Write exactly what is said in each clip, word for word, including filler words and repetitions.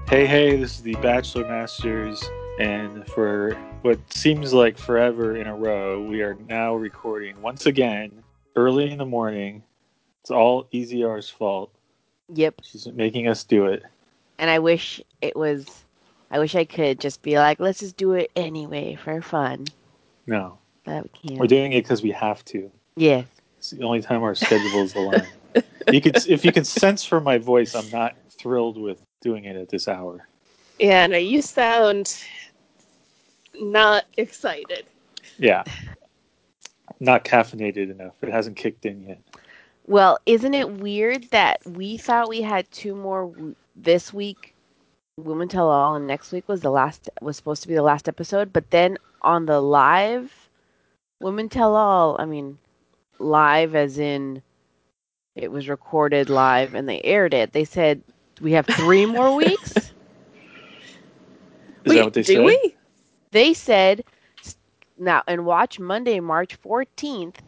Hey, hey, this is the Bachelor Masters, and for what seems like forever in a row, we are now recording once again early in the morning. It's all E Z R's fault. Yep. She's making us do it. And I wish it was, I wish I could just be like, let's just do it anyway for fun. No. But we can't. We're doing it because we have to. Yes. It's the only time our schedules align. You could, if you can sense from my voice, I'm not thrilled with doing it at this hour. Yeah, no, you sound not excited. Yeah. Not caffeinated enough. It hasn't kicked in yet. Well, isn't it weird that we thought we had two more w- this week, Women Tell All, and next week was the last was supposed to be the last episode, but then on the live Women Tell All, I mean, live as in it was recorded live and they aired it. They said we have three more weeks. Is Wait, that what they do said? we? They said now and watch Monday, March fourteenth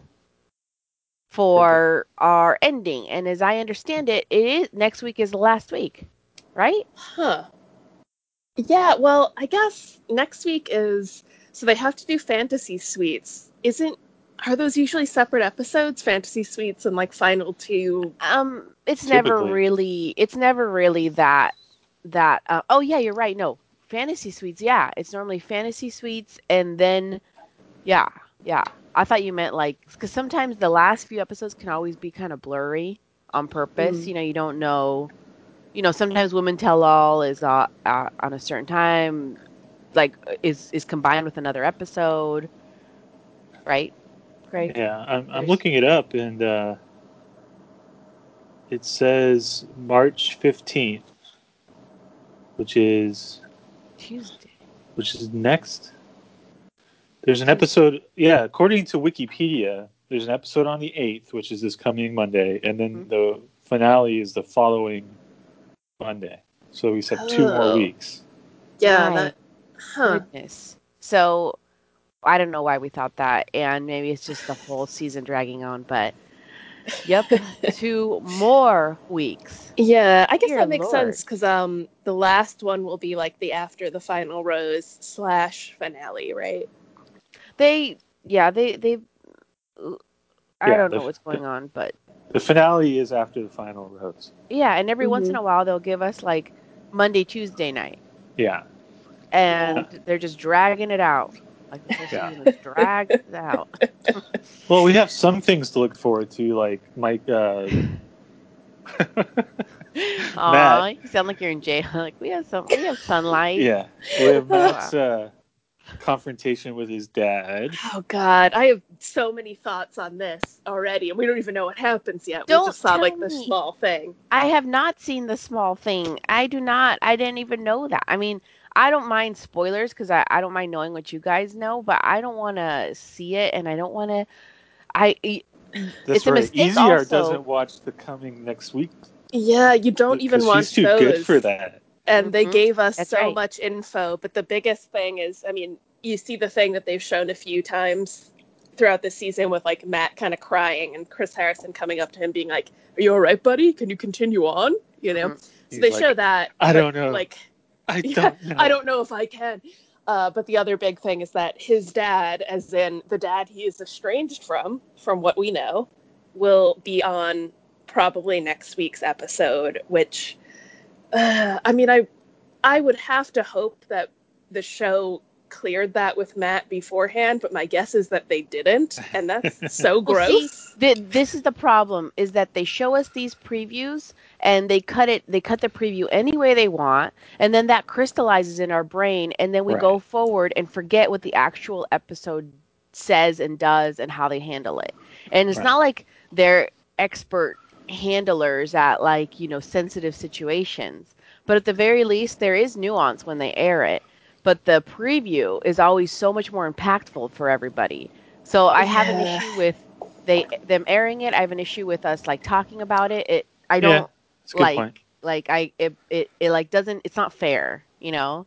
for our ending. And as I understand it, it is next week is the last week, right? Huh. Yeah, well, I guess next week is so they have to do fantasy suites. Isn't are those usually separate episodes? Fantasy suites and like final two. Um, it's never Typically. really, it's never really that that. Uh, oh yeah, you're right. No, fantasy suites. Yeah, it's normally fantasy suites, and then yeah, yeah. I thought you meant like because sometimes the last few episodes can always be kind of blurry on purpose. Mm. You know, you don't know. You know, sometimes Women Tell All is uh, uh, on a certain time, like is is combined with another episode, right? Craig? Yeah, I'm, I'm There's looking it up, and uh, it says March fifteenth, which is Tuesday. which is next. There's an Tuesday. episode, yeah, according to Wikipedia, there's an episode on the eighth, which is this coming Monday, and then Mhm. the finale is the following Monday. So we have two more oh weeks. yeah, My that huh. goodness. So I don't know why we thought that, and maybe it's just the whole season dragging on, but yep, two more weeks. Yeah, I guess Dear that makes Lord. sense because um the last one will be like the after the final rose slash finale, right? They, yeah, they, they, I Yeah, don't the, know what's the going on, but the finale is after the final rose. yeah, and every once in Mm-hmm. a while they'll give us like Monday, Tuesday night, Yeah, Yeah. and they're just dragging it out. Like this whole yeah. season is dragged out. Well, we have some things to look forward to, like Mike, uh, Matt. Aw, you sound like you're in jail. Like we have some, we have sunlight. Yeah, we have Wow. Matt's uh, confrontation with his dad. Oh God, I have so many thoughts on this already, and we don't even know what happens yet. We Don't just saw tell like the me. small thing. I have not seen the small thing. I do not. I didn't even know that. I mean, I don't mind spoilers because I, I don't mind knowing what you guys know, but I don't want to see it, and I don't want to. I. i- That's It's a right. mistake, E Z R also. doesn't watch the coming next week Yeah, you don't even because she's watch too good for those. that. And they Hmm. gave us That's so right. much info, but the biggest thing is, I mean, you see the thing that they've shown a few times throughout the season with like Matt kind of crying and Chris Harrison coming up to him being like, "Are you all right, buddy? Can you continue on?" You know. Hmm. So He's they show like, that, I but don't know. like, I yeah, don't I know. don't know if I can. Uh, but the other big thing is that his dad, as in the dad he is estranged from, from what we know, will be on probably next week's episode. Which, uh, I mean, I I would have to hope that the show cleared that with Matt beforehand, but my guess is that they didn't, and that's so Well, see, gross. th this is the problem: is that they show us these previews and they cut it. They cut the preview any way they want, and then that crystallizes in our brain, and then we Right. go forward and forget what the actual episode says and does and how they handle it. And it's Right. not like they're expert handlers at like, you know, sensitive situations. But at the very least, there is nuance when they air it. But the preview is always so much more impactful for everybody. So I have an Yeah. issue with they them airing it. I have an issue with us like talking about it. It I Yeah, don't that's a good like point. like I it, it it like doesn't it's not fair, you know?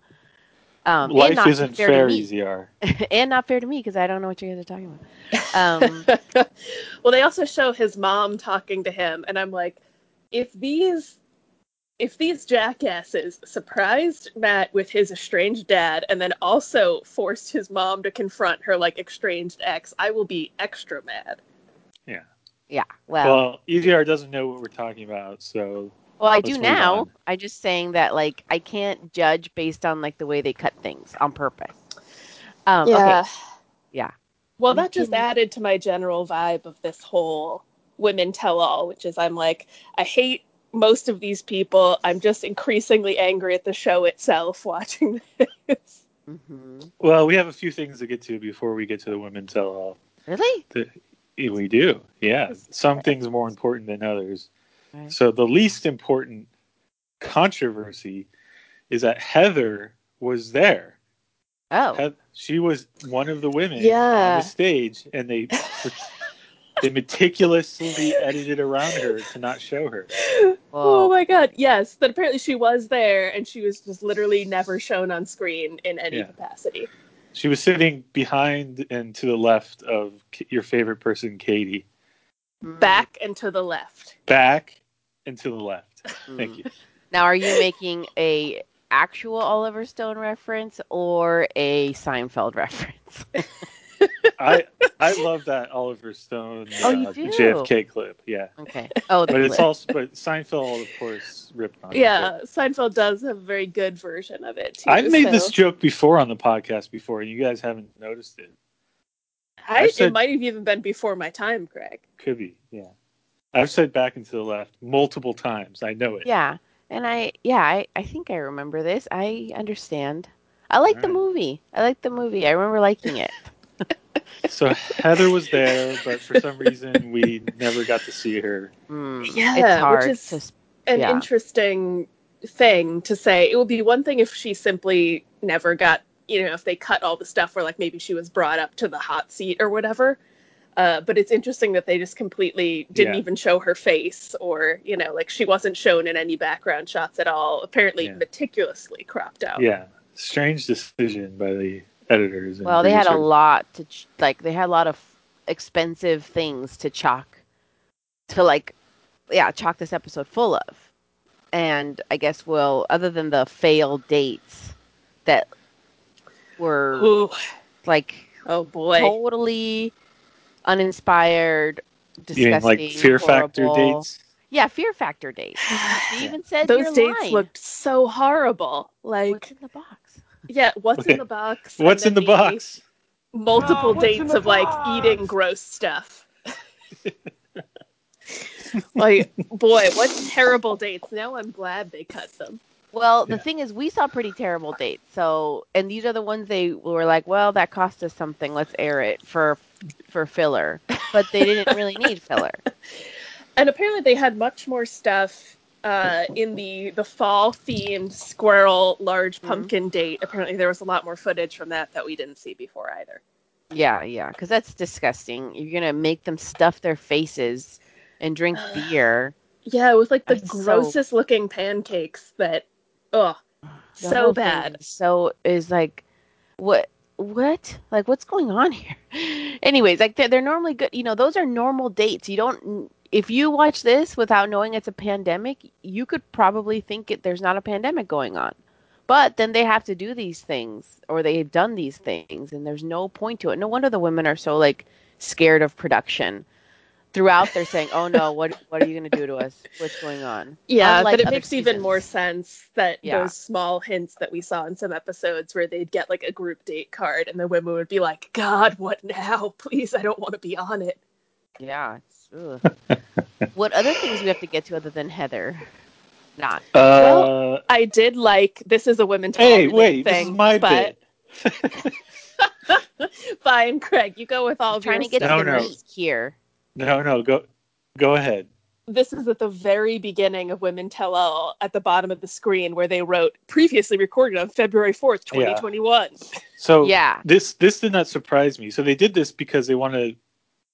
Um and Life not isn't fair to fair, me. E Z R. And not fair to me because I don't know what you guys are talking about. Um Well, they also show his mom talking to him, and I'm like, if these if these jackasses surprised Matt with his estranged dad and then also forced his mom to confront her like estranged ex, I will be extra mad. Yeah. Yeah. Well, Well, E G R doesn't know what we're talking about, so well, I let's do move now. on. I'm just saying that like I can't judge based on like the way they cut things on purpose. Um, Yeah. Okay. Yeah. Well, We that just can- added to my general vibe of this whole women tell all, which is I'm like, I hate most of these people. I'm just increasingly angry at the show itself watching this. Mhm. Well, we have a few things to get to before we get to the women tell all. Really? The, we do, yeah. Some things more important than others. Right. So the least important controversy is that Heather was there. Oh. Heath- she was one of the women on Yeah. the stage, and they they meticulously edited around her to not show her. Oh Whoa. my god, yes. But apparently she was there and she was just literally never shown on screen in any Yeah. capacity. She was sitting behind and to the left of K- your favorite person, Katie. Mm. Back and to the left. Back and to the left. Mm. Thank you. Now, are you making a actual Oliver Stone reference or a Seinfeld reference? I I love that Oliver Stone Oh, you uh, do? J F K clip. Yeah. Okay. Oh, the But it's clip. also but Seinfeld, of course, ripped on it. Yeah, Seinfeld does have a very good version of it too. I've made so. this joke before on the podcast before, and you guys haven't noticed it. I, I've said- it might have even been before my time, Greg. Could be, yeah. I've said back and to the left multiple times. I know it. Yeah. And I, yeah, I, I think I remember this. I understand. I like the Alright. movie. I like the movie. I remember liking it. So Heather was there, but for some reason we never got to see her. Mm, Yeah, it's hard which is to, s- an yeah. interesting thing to say. It would be one thing if she simply never got, you know, if they cut all the stuff where like maybe she was brought up to the hot seat or whatever. Uh, but it's interesting that they just completely didn't Yeah. even show her face or, you know, like she wasn't shown in any background shots at all, apparently Yeah. meticulously cropped out. Yeah. Strange decision by the editors. And Well, they had a producers. lot to, ch- like, they had a lot of expensive things to chalk, to, like, yeah, chalk this episode full of. And I guess, well, other than the failed dates that were, Ooh, like, oh boy. totally uninspired, You mean disgusting, like Fear Factor horrible. dates? Yeah, Fear Factor dates. She Yeah. even said Those your dates line. looked so horrible. What's Like, in the box? yeah, what's in the box? and What's in then the box? Multiple Oh, what's in dates the of like box? eating gross stuff. Like, boy, what terrible dates. Now I'm glad they cut them. Well, the Yeah. thing is, we saw pretty terrible dates. So, and these are the ones they were like, well, that cost us something. Let's air it for for filler. But they didn't really need filler. And apparently they had much more stuff uh, in the, the fall-themed squirrel large Mhm. pumpkin date. Apparently there was a lot more footage from that that we didn't see before either. Yeah, yeah, because that's disgusting. You're gonna make them stuff their faces and drink beer. Yeah, with like the That's so- grossest looking pancakes that, ugh, The so whole thing bad. is So is like, what, what, like, what's going on here? Anyways, like they're, they're normally good. You know, those are normal dates. You don't. If you watch this without knowing it's a pandemic, you could probably think it, there's not a pandemic going on. But then they have to do these things, or they've done these things, and there's no point to it. No wonder the women are so like scared of production. Throughout, they're saying, "Oh no, what what are you going to do to us? What's going on?" Yeah, Unlike but it other makes even more seasons. sense that Yeah. those small hints that we saw in some episodes where they'd get like a group date card and the women would be like, God, what now? Please, I don't want to be on it. Yeah. It's, ugh. What other things we have to get to other than Heather? Not. Uh, Well, I did like, this is a women tell hey, all wait, thing, this is my but bit. fine, Craig, you go with all of Trying your to get stuff. to No, the no. meat here. No, no, go, go ahead. This is at the very beginning of Women Tell All at the bottom of the screen where they wrote previously recorded on February fourth, twenty twenty-one. So Yeah. this this did not surprise me. So they did this because they want to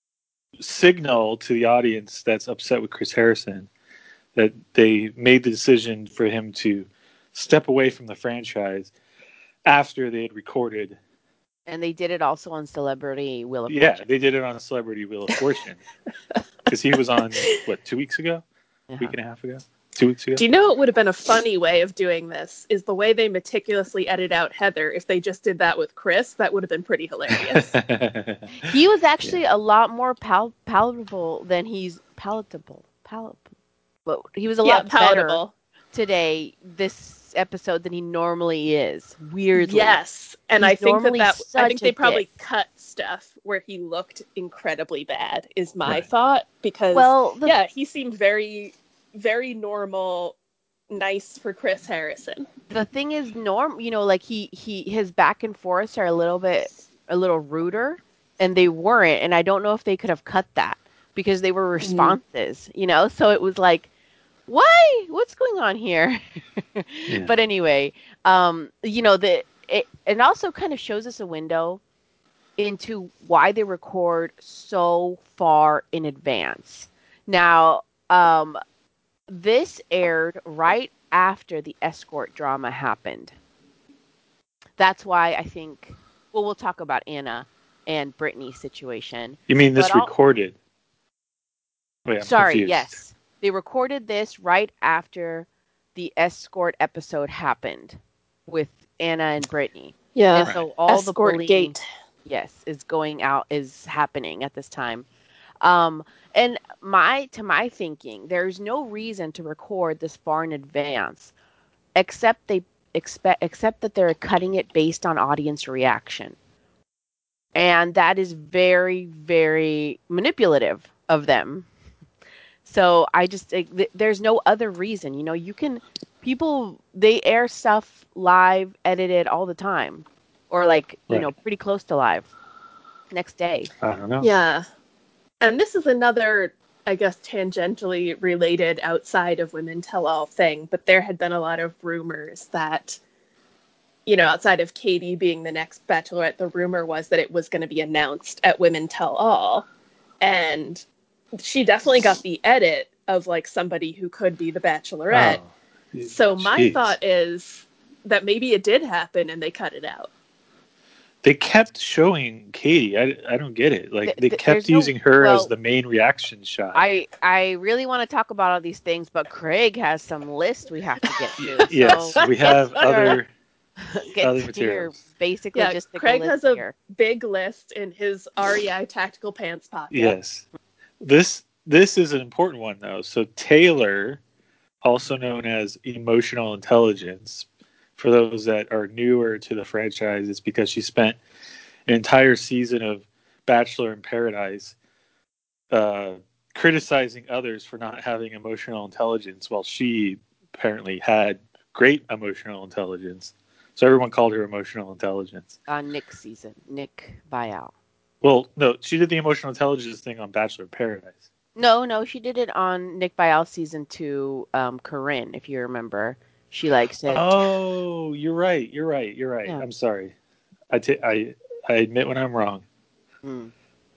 signal to the audience that's upset with Chris Harrison that they made the decision for him to step away from the franchise after they had recorded. And they did it also on Celebrity Wheel of Yeah, Fortune. they did it on Celebrity Wheel of Fortune because he was on what two weeks ago, Uh-huh. week and a half ago. two weeks ago. Do you know what would have been a funny way of doing this? Is the way they meticulously edit out Heather. If they just did that with Chris, that would have been pretty hilarious. He was actually Yeah. a lot more pal- palatable than he's palatable. Palatable. But he was a yeah, lot palatable. better today, this episode, than he normally is. Weirdly. Yes, and He's I think that normally that I such think a they probably dick. cut stuff where he looked incredibly bad. Is my Right. thought because Well, the, yeah, he seemed very, very normal, nice for Chris Harrison. the thing is, Norm, you know, like he, he, his back and forths are a little bit, a little ruder, and they weren't. And I don't know if they could have cut that because they were responses, you know? So it was like, why? What's going on here? Yeah. But anyway, um, you know, the, it, it also kind of shows us a window into why they record so far in advance. Now, um, this aired right after the escort drama happened. That's why I think, well, we'll talk about Anna and Brittany's situation. You mean this But I'll- recorded? Wait, I'm Sorry, confused. yes. They recorded this right after the escort episode happened with Anna and Brittany. Yeah, And so all the escort bullying, gate. yes, is going out, is happening at this time. Um, and my, to my thinking, there's no reason to record this far in advance, except they expect, except that they're cutting it based on audience reaction. And that is very, very manipulative of them. So I just, like, th- there's no other reason, you know, you can, people, they air stuff live, edited all the time, or like, you Right. know, pretty close to live next day. I don't know. Yeah, and this is another, I guess, tangentially related outside of Women Tell All thing, but there had been a lot of rumors that, you know, outside of Katie being the next Bachelorette, the rumor was that it was going to be announced at Women Tell All, and she definitely got the edit of like somebody who could be the Bachelorette. Oh, So my jeez. thought is that maybe it did happen and they cut it out. They kept showing Katie. I, I don't get it. Like, Th- they th- kept there's no- using her well, as the main reaction shot. I I really want to talk about all these things, but Craig has some list we have to get to. Yes, so we have other get other to your materials. basically Yeah, just Craig list has a here. big list in his R E I tactical pants pocket. Yes. This this is an important one though. So Taylor, also known as emotional intelligence, for those that are newer to the franchise, it's because she spent an entire season of Bachelor in Paradise uh, criticizing others for not having emotional intelligence, while she apparently had great emotional intelligence. So everyone called her emotional intelligence. On Nick's season, Nick Vial. Well, no, she did the emotional intelligence thing on Bachelor in Paradise. No, no, she did it on Nick Vial season two, um, Corinne, if you remember. She like said, Oh, you're right. You're right. You're right. Yeah. I'm sorry. I, t- I, I admit when I'm wrong. hmm.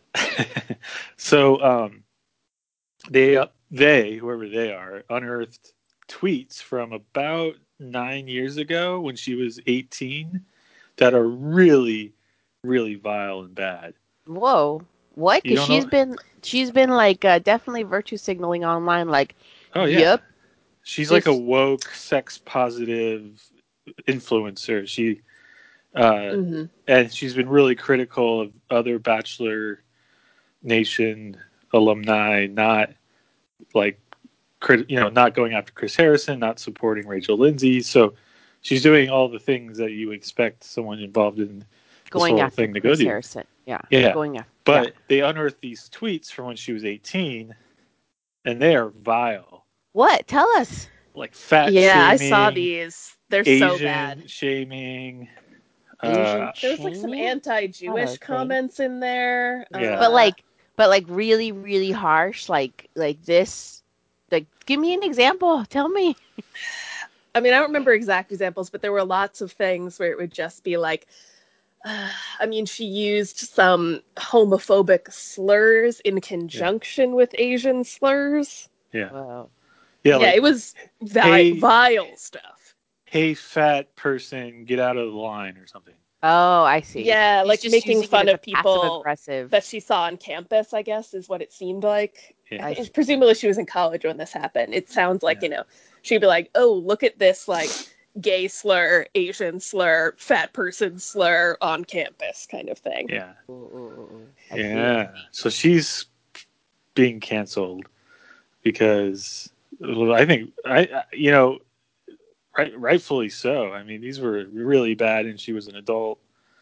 So um, they, uh, they, whoever they are, unearthed tweets from about nine years ago when she was eighteen that are really, really vile and bad. Whoa, what? You Because don't she's know? been she's been like uh, definitely virtue signaling online. Like, Oh, yeah. yep, She's this- like a woke, sex positive influencer. She uh, Mm-hmm. and she's been really critical of other Bachelor Nation alumni, not like crit- you know, not going after Chris Harrison, not supporting Rachel Lindsay. So she's doing all the things that you expect someone involved in this going whole after thing to go Chris do. Harrison. Yeah, Yeah. going after. But yeah. they unearthed these tweets from when she was eighteen, and they are vile. What? Tell us. Like fat Yeah, shaming, I saw these. They're Asian so bad. shaming. Asian Uh, There was like some shaming? anti-Jewish Okay. comments in there. Yeah. But Uh, like, but like really, really harsh. Like, like this. Like, give me an example. Tell me. I mean, I don't remember exact examples, but there were lots of things where it would just be like, uh, I mean, she used some homophobic slurs in conjunction with Asian slurs. yeah. Wow. Yeah. Yeah, Like, it was vi- hey- vile stuff. hey, fat person, get out of the line or something. Oh, I see. Yeah, She's like just making using it fun as a of passive people aggressive. that she saw on campus, I guess, is what it seemed like. Yeah. I think, presumably she was in college when this happened. It sounds like, Yeah. you know, she'd be like, oh, look at this, like, gay slur, Asian slur, fat person slur on campus kind of thing. Yeah. Ooh, ooh, ooh, ooh. I see Yeah. it. So she's being canceled because well, I think I you know right, rightfully so. I mean, these were really bad, and she was an adult.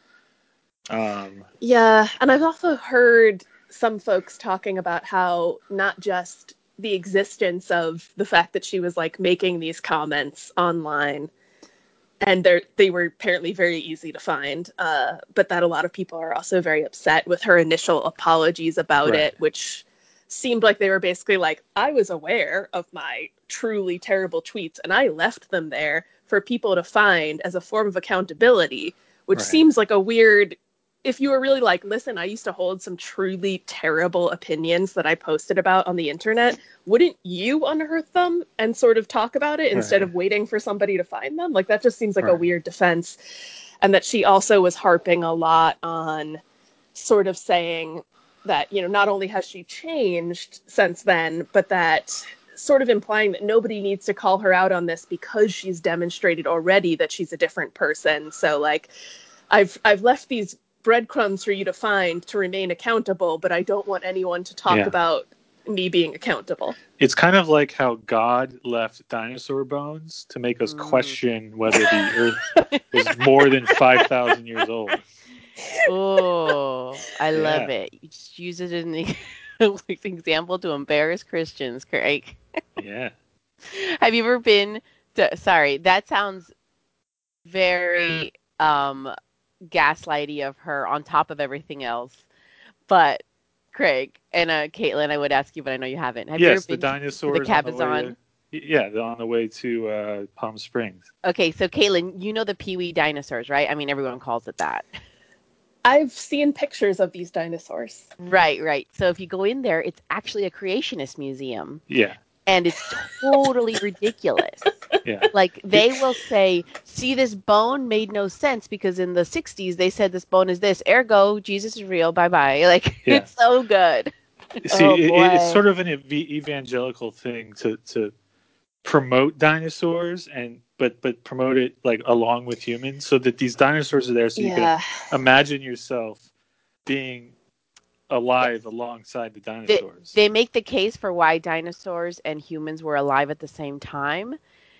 Um, Yeah, and I've also heard some folks talking about how not just the existence of the fact that she was like making these comments online, and they they were apparently very easy to find, uh, but that a lot of people are also very upset with her initial apologies about Right. it, which seemed like they were basically like, I was aware of my truly terrible tweets, and I left them there for people to find as a form of accountability, which Right. seems like a weird. If you were really like, listen, I used to hold some truly terrible opinions that I posted about on the internet, wouldn't you unearth them and sort of talk about it instead Right. of waiting for somebody to find them? Like, that just seems like a Right. weird defense. And that she also was harping a lot on sort of saying that, you know, not only has she changed since then, but that sort of implying that nobody needs to call her out on this because she's demonstrated already that she's a different person. So, like, I've I've left these breadcrumbs for you to find to remain accountable, but I don't want anyone to talk Yeah. about me being accountable. It's kind of like how God left dinosaur bones to make us Mm. question whether the Earth was more than five thousand years old. Oh, I love Yeah. it. You just use it as an e- example to embarrass Christians, Craig. Yeah. Have you ever been to, sorry, that sounds very um gaslighty of her on top of everything else. But Craig and uh, Caitlin, I would ask you, but I know you haven't. Have you ever Yes, the been to, to the dinosaurs on the way Cabazon? to yeah, they're on the way to uh, Palm Springs. Okay, so Caitlin, you know the Pee Wee dinosaurs, right? I mean, everyone calls it that. I've seen pictures of these dinosaurs. Right, right. So if you go in there, it's actually a creationist museum. Yeah. And it's totally ridiculous. Yeah. Like, they will say, see, this bone made no sense because in the sixties they said this bone is this. Ergo, Jesus is real. Bye bye. Like, Yeah. it's so good. See, Oh, it, boy. it's sort of an ev- evangelical thing to to promote dinosaurs and but but promote it like along with humans so that these dinosaurs are there so you can Yeah. imagine yourself being alive Yes. alongside the They, dinosaurs. they make the case for why dinosaurs and humans were alive at the same time.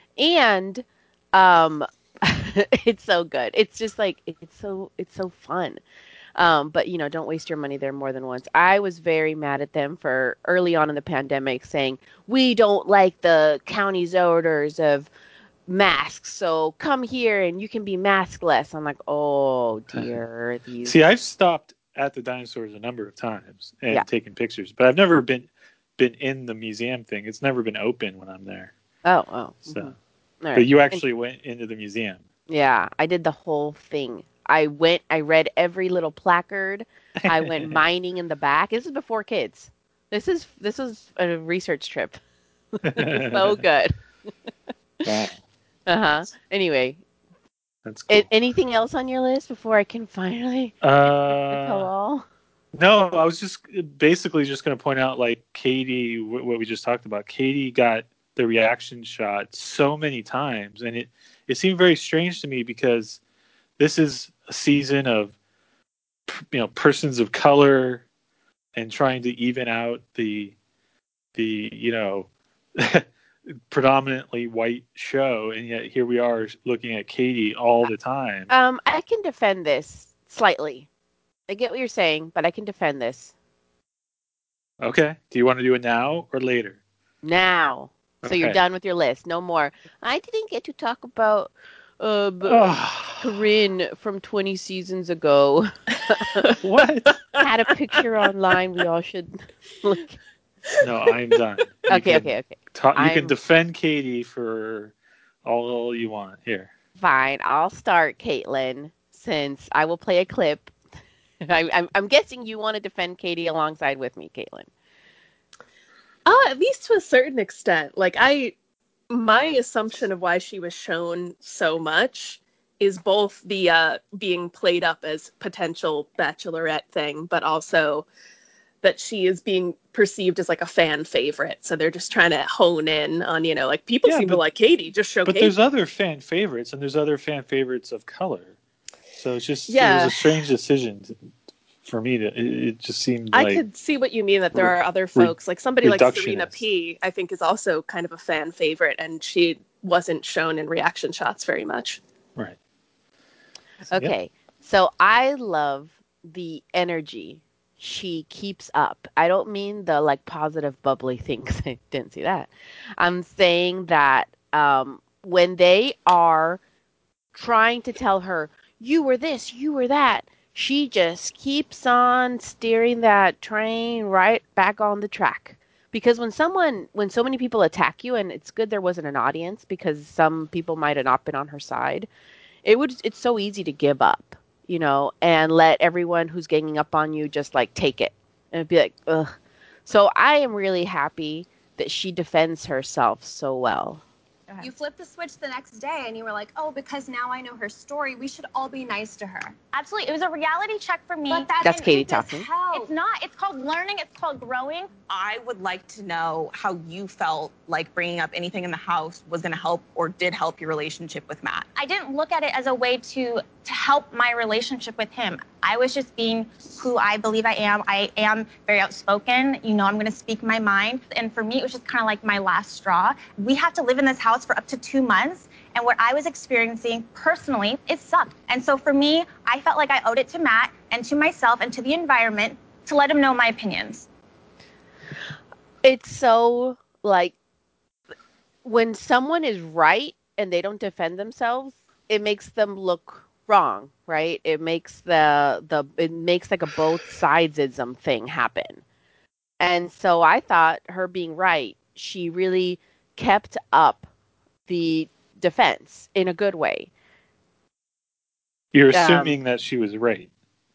And um, it's so good. It's just like, it's so, it's so fun. Um, but you know, don't waste your money there more than once. I was very mad at them for early on in the pandemic saying we don't like the county's orders of masks, so come here and you can be maskless. I'm like, oh dear, these. See, I've stopped at the dinosaurs a number of times and Yeah. taken pictures, but I've never been been in the museum thing. It's never been open when I'm there. Oh, oh. So, Mhm. All but right. you And actually went into the museum. yeah, I did the whole thing. I went, I read every little placard. I went mining in the back. This is before kids. This is this was a research trip. So good. Wow, Uh-huh. Anyway, that's a- cool. anything else on your list before I can finally tell Uh, all? no, I was just basically just going to point out, like Katie, what we just talked about. Katie got the reaction shot so many times, and it it seemed very strange to me because this is a season of you know persons of color and trying to even out the the you know predominantly white show, and yet here we are looking at Katie all the time. Um, I can defend this slightly. I get what you're saying, but I can defend this Okay, do you want to do it now or later? now. So you're Okay. done with your list. No more. I didn't get to talk about uh, b- Oh, Corinne from twenty seasons ago. what? Had a picture online. We all should look. No, I'm done. You Okay, can okay, okay. talk. You can I'm defend Katie for all you want. Here. fine. I'll start, Caitlin, since I will play a clip. I, I'm, I'm guessing you want to defend Katie alongside with me, Caitlin. Oh, at least to a certain extent. Like, I, my assumption of why she was shown so much is both the uh, being played up as potential bachelorette thing, but also that she is being perceived as like a fan favorite. So they're just trying to hone in on, you know, like people Yeah, seem but- to like Katie, just show But Katie. there's other fan favorites, and there's other fan favorites of color. So it's just Yeah. it was a strange decision to, for me. To it, it just seemed I like could see what you mean, that there re- are other folks, like somebody like Serena reductionist. P, I think is also kind of a fan favorite, and she wasn't shown in reaction shots very much. right. Okay, so I love the energy she keeps up. I don't mean the like positive bubbly things. I didn't see that. I'm saying that um, when they are trying to tell her, you were this, you were that, she just keeps on steering that train right back on the track. Because when someone, when so many people attack you, and it's good there wasn't an audience because some people might have not been on her side, it would, it's so easy to give up, you know, and let everyone who's ganging up on you just like take it and be like, ugh. So I am really happy that she defends herself so well. You flipped the switch the next day and you were like, oh, because now I know her story, we should all be nice to her. Absolutely. It was a reality check for me. But that That's didn't Katie make this talking. hell. It's not. It's called learning. It's called growing. I would like to know how you felt like bringing up anything in the house was going to help or did help your relationship with Matt. I didn't look at it as a way to to help my relationship with him. I was just being who I believe I am. I am very outspoken. You know, I'm going to speak my mind. And for me, it was just kind of like my last straw. We have to live in this house for up to two months. And what I was experiencing personally, it sucked. And so for me, I felt like I owed it to Matt and to myself and to the environment to let him know my opinions. It's so like when someone is right and they don't defend themselves, it makes them look wrong, right? It makes the the it makes like a both sidesism thing happen. And so I thought her being right, she really kept up the defense in a good way. You're Um, assuming that she was right.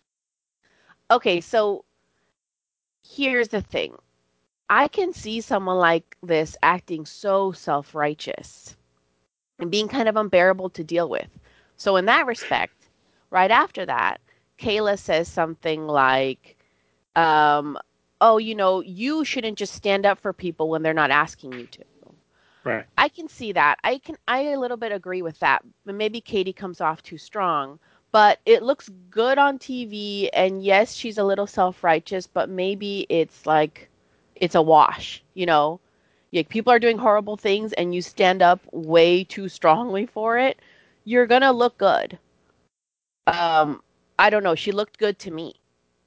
Okay, so here's the thing. I can see someone like this acting so self-righteous and being kind of unbearable to deal with. So in that respect, right after that, Kayla says something like, um, oh, you know, you shouldn't just stand up for people when they're not asking you to. Right. I can see that. I can I a little bit agree with that. Maybe Katie comes off too strong, but it looks good on T V, and yes, she's a little self-righteous, but maybe it's like it's a wash, you know? Like people are doing horrible things and you stand up way too strongly for it, you're going to look good. Um I don't know, she looked good to me.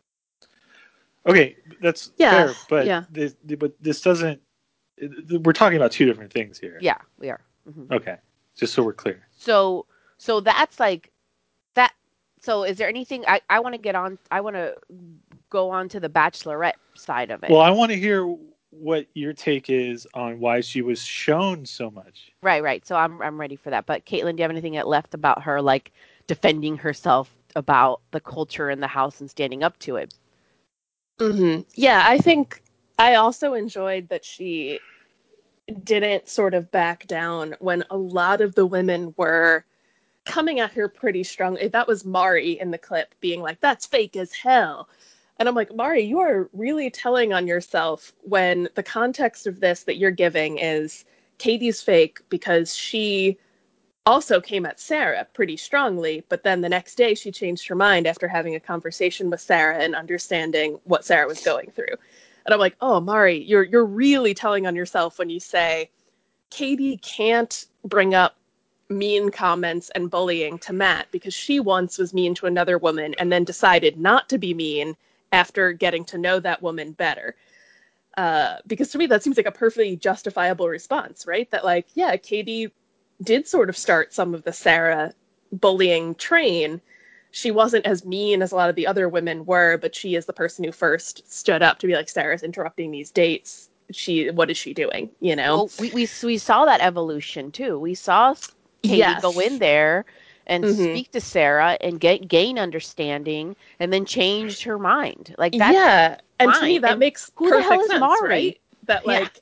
Okay, that's Yeah, fair, but yeah. this, but this doesn't. We're talking about two different things here. Yeah, we are. Mhm. Okay, just so we're clear. So so that's like that. So is there anything I I want to get on I want to go on to the Bachelorette side of it. Well, I want to hear what your take is on why she was shown so much. Right, right. So I'm I'm ready for that. But Caitlin, do you have anything that left about her like defending herself about the culture in the house and standing up to it? Mm-hmm. Yeah, I think I also enjoyed that she didn't sort of back down when a lot of the women were coming at her pretty strongly. That was Mari in the clip being like, that's fake as hell. And I'm like, Mari, you are really telling on yourself when the context of this that you're giving is Katie's fake because she also came at Sarah pretty strongly, but then the next day she changed her mind after having a conversation with Sarah and understanding what Sarah was going through. And I'm like, oh, Mari, you're you're really telling on yourself when you say Katie can't bring up mean comments and bullying to Matt because she once was mean to another woman and then decided not to be mean after getting to know that woman better. Uh, because to me, that seems like a perfectly justifiable response, right? That like, yeah, Katie did sort of start some of the Sarah bullying train. She wasn't as mean as a lot of the other women were, but she is the person who first stood up to be like, Sarah's interrupting these dates. She, what is she doing? You know? Well, we we we saw that evolution too. We saw Katie Yes. go in there and Mhm. speak to Sarah and get gain understanding, and then changed her mind. Like that's yeah, and to me fine. that And makes who the perfect hell is sense, Mari? right? That Yeah. like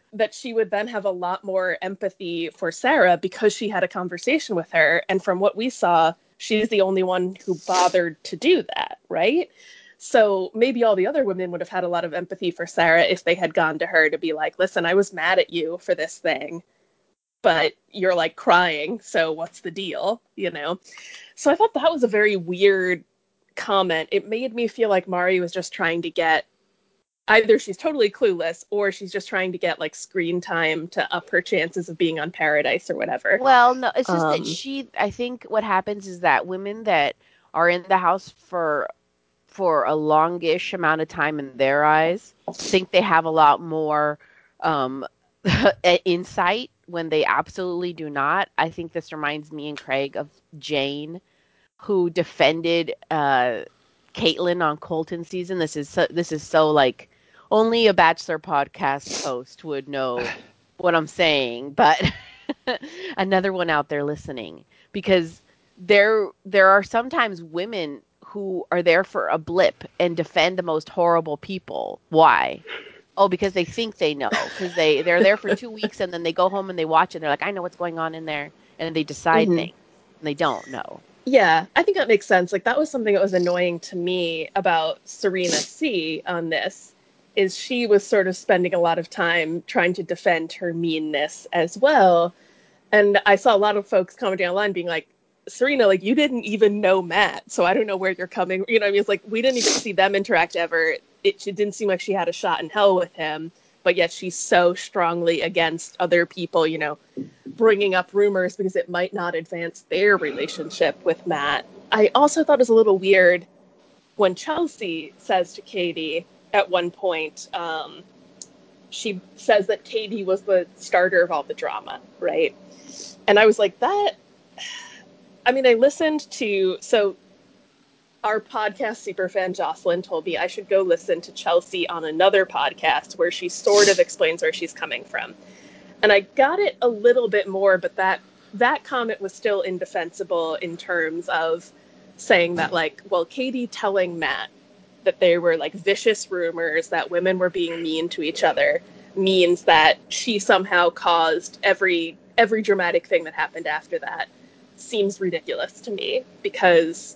that she would then have a lot more empathy for Sarah because she had a conversation with her. And from what we saw, she's the only one who bothered to do that, right? So maybe all the other women would have had a lot of empathy for Sarah if they had gone to her to be like, listen, I was mad at you for this thing, but you're like crying, so what's the deal, you know? So I thought that was a very weird comment. It made me feel like Mari was just trying to get, either she's totally clueless or she's just trying to get like screen time to up her chances of being on Paradise or whatever. Well, no, it's just Um, that she, I think what happens is that women that are in the house for for a longish amount of time in their eyes think they have a lot more um, insight when they absolutely do not. I think this reminds me and Craig of Jane, who defended uh, Caitlyn on Colton season. This is so, this is so like only a Bachelor podcast host would know what I'm saying, but another one out there listening, because there there are sometimes women who are there for a blip and defend the most horrible people. Why? Oh, because they think they know. Because they, they're there for two weeks and then they go home and they watch it and they're like, I know what's going on in there. And they decide mhm. things. And they don't know. Yeah, I think that makes sense. Like that was something that was annoying to me about Serena C on this, is she was sort of spending a lot of time trying to defend her meanness as well. And I saw a lot of folks commenting online being like, Serena, like you didn't even know Matt, so I don't know where you're coming. You know what I mean? It's like we didn't even see them interact ever. It, it didn't seem like she had a shot in hell with him, but yet she's so strongly against other people, you know, bringing up rumors because it might not advance their relationship with Matt. I also thought it was a little weird when Chelsea says to Katie at one point, um, she says that Katie was the starter of all the drama, right? And I was like, that, I mean, I listened to, so our podcast superfan Jocelyn told me I should go listen to Chelsea on another podcast where she sort of explains where she's coming from. And I got it a little bit more, but that that comment was still indefensible in terms of saying that, like, well, Katie telling Matt that they were like vicious rumors that women were being mean to each other means that she somehow caused every every dramatic thing that happened after that. Seems ridiculous to me because,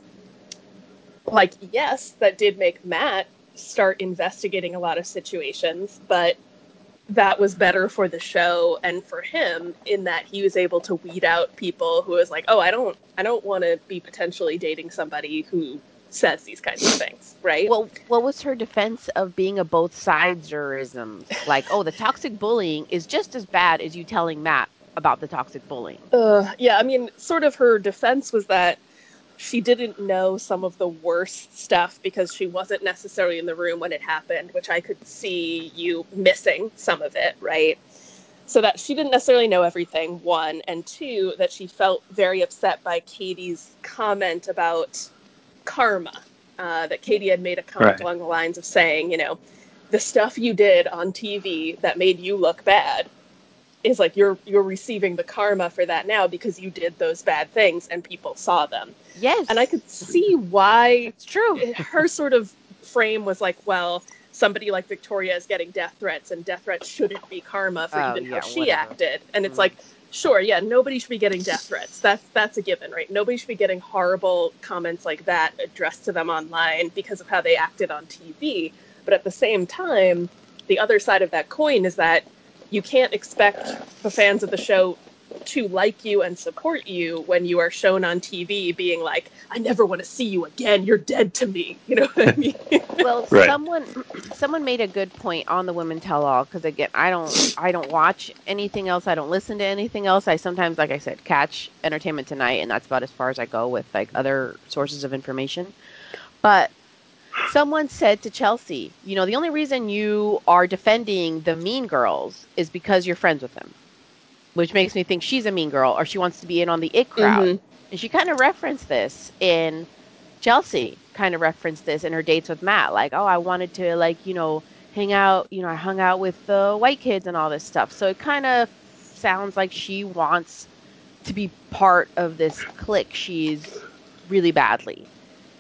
like, yes, that did make Matt start investigating a lot of situations, but that was better for the show and for him in that he was able to weed out people who was like, oh, I don't, I don't want to be potentially dating somebody who says these kinds of things, right? Well, what was her defense of being a both siderism? Like, oh, the toxic bullying is just as bad as you telling Matt about the toxic bullying. Uh, yeah, I mean, sort of her defense was that she didn't know some of the worst stuff because she wasn't necessarily in the room when it happened, which I could see you missing some of it, right? So that she didn't necessarily know everything, one, and two, that she felt very upset by Katie's comment about karma, uh, that Katie had made a comment Right. along the lines of saying, you know, the stuff you did on T V that made you look bad is like you're you're receiving the karma for that now because you did those bad things and people saw them. Yes. And I could see why It's true. her sort of frame was like, well, somebody like Victoria is getting death threats and death threats shouldn't be karma for Oh, even yeah, how she whatever. acted. And it's Mm. like, sure, yeah, nobody should be getting death threats. That's that's a given, right? Nobody should be getting horrible comments like that addressed to them online because of how they acted on T V. But at the same time, the other side of that coin is that you can't expect the fans of the show to like you and support you when you are shown on T V being like, I never want to see you again. You're dead to me. You know what I mean? Well, Right. someone someone made a good point on the Women Tell All, because again, I don't I don't watch anything else. I don't listen to anything else. I sometimes, like I said, catch Entertainment Tonight, and that's about as far as I go with like other sources of information. But someone said to Chelsea, you know, the only reason you are defending the mean girls is because you're friends with them, which makes me think she's a mean girl or she wants to be in on the it crowd. Mhm. And she kind of referenced this in Chelsea, kind of referenced this in her dates with Matt. Like, oh, I wanted to, like, you know, hang out, you know, I hung out with the white kids and all this stuff. So it kind of sounds like she wants to be part of this clique she's really badly.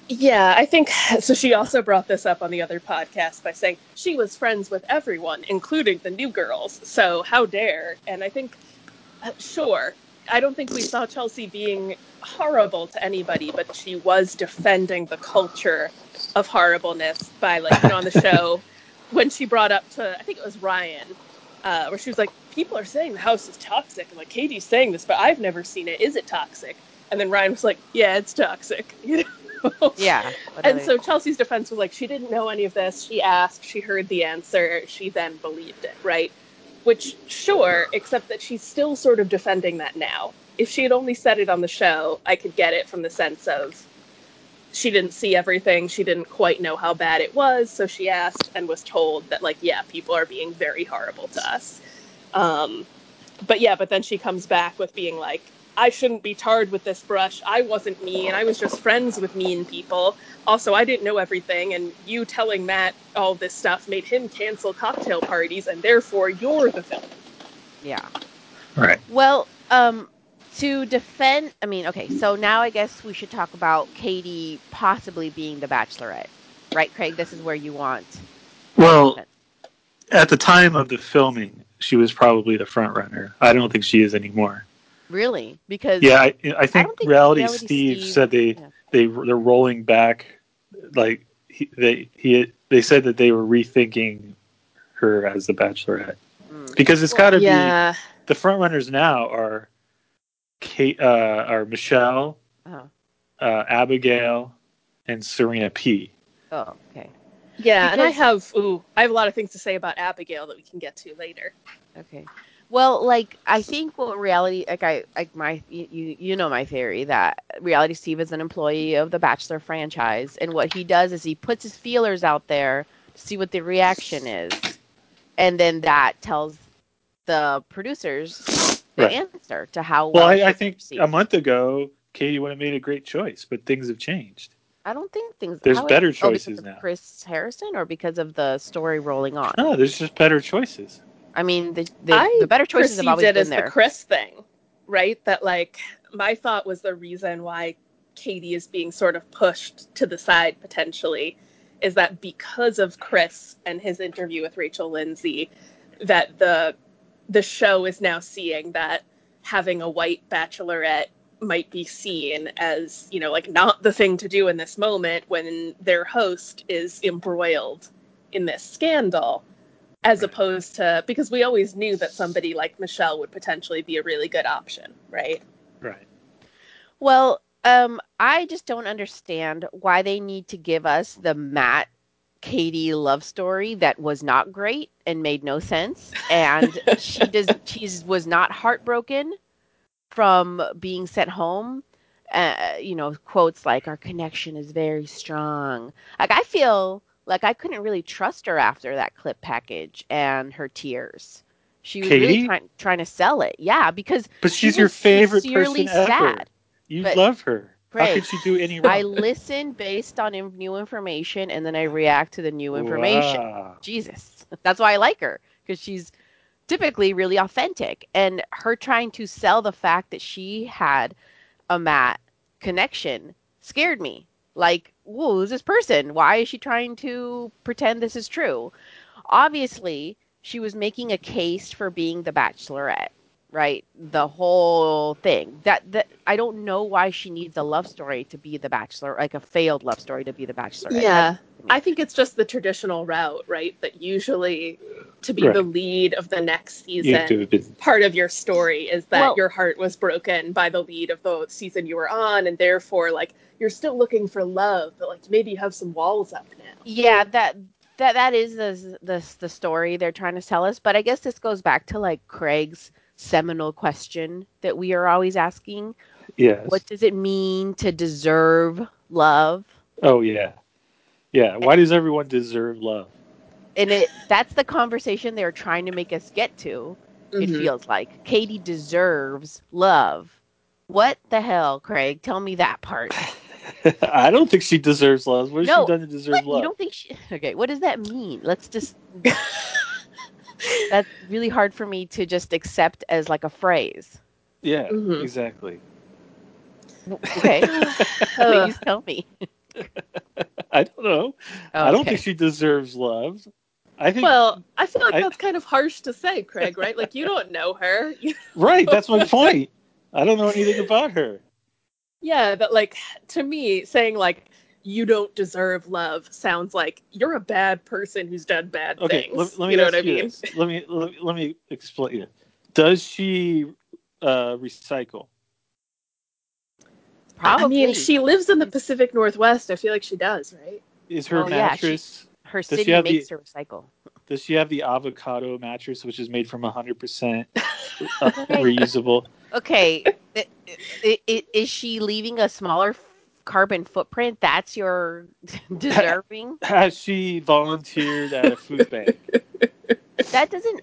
Yeah, I think so. She also brought this up on the other podcast by saying she was friends with everyone, including the new girls. So how dare? And I think, uh, sure, I don't think we saw Chelsea being horrible to anybody, but she was defending the culture of horribleness by, like, you know, on the show when she brought up to, I think it was Ryan, uh, where she was like, people are saying the house is toxic. And like, Katie's saying this, but I've never seen it. Is it toxic? And then Ryan was like, yeah, it's toxic. You know? Yeah. And so Chelsea's defense was like, she didn't know any of this. She asked, she heard the answer, she then believed it, right? Which, sure, except that she's still sort of defending that now. If she had only said it on the show, I could get it from the sense of she didn't see everything, she didn't quite know how bad it was, so she asked and was told that, like, yeah, people are being very horrible to us. Um, but yeah, but then she comes back with being like, I shouldn't be tarred with this brush. I wasn't mean. I was just friends with mean people. Also, I didn't know everything, and you telling Matt all this stuff made him cancel cocktail parties, and therefore you're the villain. Yeah. Right. Well, um, to defend, I mean, okay, so now I guess we should talk about Katie possibly being the Bachelorette, right, Craig? This is where you want. Well, at the time of the filming, she was probably the front runner. I don't think she is anymore. Really? Because yeah, I, I think, I don't think Reality, Reality Steve, Steve said they yeah. they they're rolling back, like he, they he they said that they were rethinking her as the Bachelorette Mm. because it's Well, got to yeah. be the front runners now are Kate, uh, are Michelle, Uh-huh. uh, Abigail, and Serena P. Oh, okay. Yeah, and I Because have ooh, I have a lot of things to say about Abigail that we can get to later. okay. Well, like I think what reality like I like my you you you know my theory that Reality Steve is an employee of the Bachelor franchise, and what he does is he puts his feelers out there to see what the reaction is, and then that tells the producers the Right. answer to how Well, well I, it I should think proceed. a month ago Katie would have made a great choice, but things have changed. I don't think things There's how it better oh because choices of now. Chris Harrison or because of the story rolling on. No, there's just better choices. I mean the the, the I better choices have perceived always it been as the there. Chris thing, right? That, like, my thought was the reason why Katie is being sort of pushed to the side potentially is that because of Chris and his interview with Rachel Lindsay, that the the show is now seeing that having a white bachelorette might be seen as, you know, like not the thing to do in this moment when their host is embroiled in this scandal. As Right. opposed to, because we always knew that somebody like Michelle would potentially be a really good option, right? Right. Well, um, I just don't understand why they need to give us the Matt Katie love story that was not great and made no sense. And she does she was not heartbroken from being sent home. Uh, you know, quotes like our connection is very strong. Like I feel like I couldn't really trust her after that clip package and her tears. She was really Katie? trying trying to sell it. Yeah, because But she she's your was favorite person sincerely ever. sad. You But love her. How Craig, could she do any I wrong? listen based on in- new information and then I react to the new information. Wow. Jesus. That's why I like her because she's typically really authentic. And her trying to sell the fact that she had a Matt connection scared me. Like, whoa, who's this person? Why is she trying to pretend this is true? Obviously, she was making a case for being the bachelorette, right? The whole thing. That that I don't know why she needs a love story to be the bachelor, like a failed love story to be the bachelorette. That Yeah. to I me. think it's just the traditional route, right? That usually to be the Right. lead of the next You have to season, have been. part of your story is that Well, your heart was broken by the lead of the season you were on, and therefore, like, you're still looking for love, but, like, maybe you have some walls up now. yeah, that that that is the the the story they're trying to tell us, but I guess this goes back to like Craig's seminal question that we are always asking. Yes. What does it mean to deserve love? Oh, yeah. Yeah. Why does everyone deserve love? And it that's the conversation they're trying to make us get to. It Mm-hmm. feels like Katie deserves love. What the hell, Craig? Tell me that part. I don't think she deserves love. What has she No, done to deserve what? You love? don't think she Okay, what does that mean? Let's just that's really hard for me to just accept as like a phrase. Yeah, Mm-hmm. exactly. Okay, Uh, please tell me. I don't know. I don't Okay. think she deserves love. I think. Well, I feel like I, that's kind of harsh to say, Craig, right? Like, you don't know her. right. That's my point. I don't know anything about her. Yeah, but like, to me, saying like, you don't deserve love sounds like you're a bad person who's done bad Okay. Let, things. let You me know what ask I you mean? this. Let me let, me- let me explain it. Does she uh, recycle? Probably. I mean, she lives in the Pacific Northwest. I feel like she does, right? Is her Oh yeah, she mattress? her Does she city have makes the her recycle. Does she have the avocado mattress, which is made from one hundred percent uh, Okay. reusable? Okay. I- I- I- Is she leaving a smaller f- carbon footprint? That's your deserving. Has she volunteered at a food bank? That doesn't.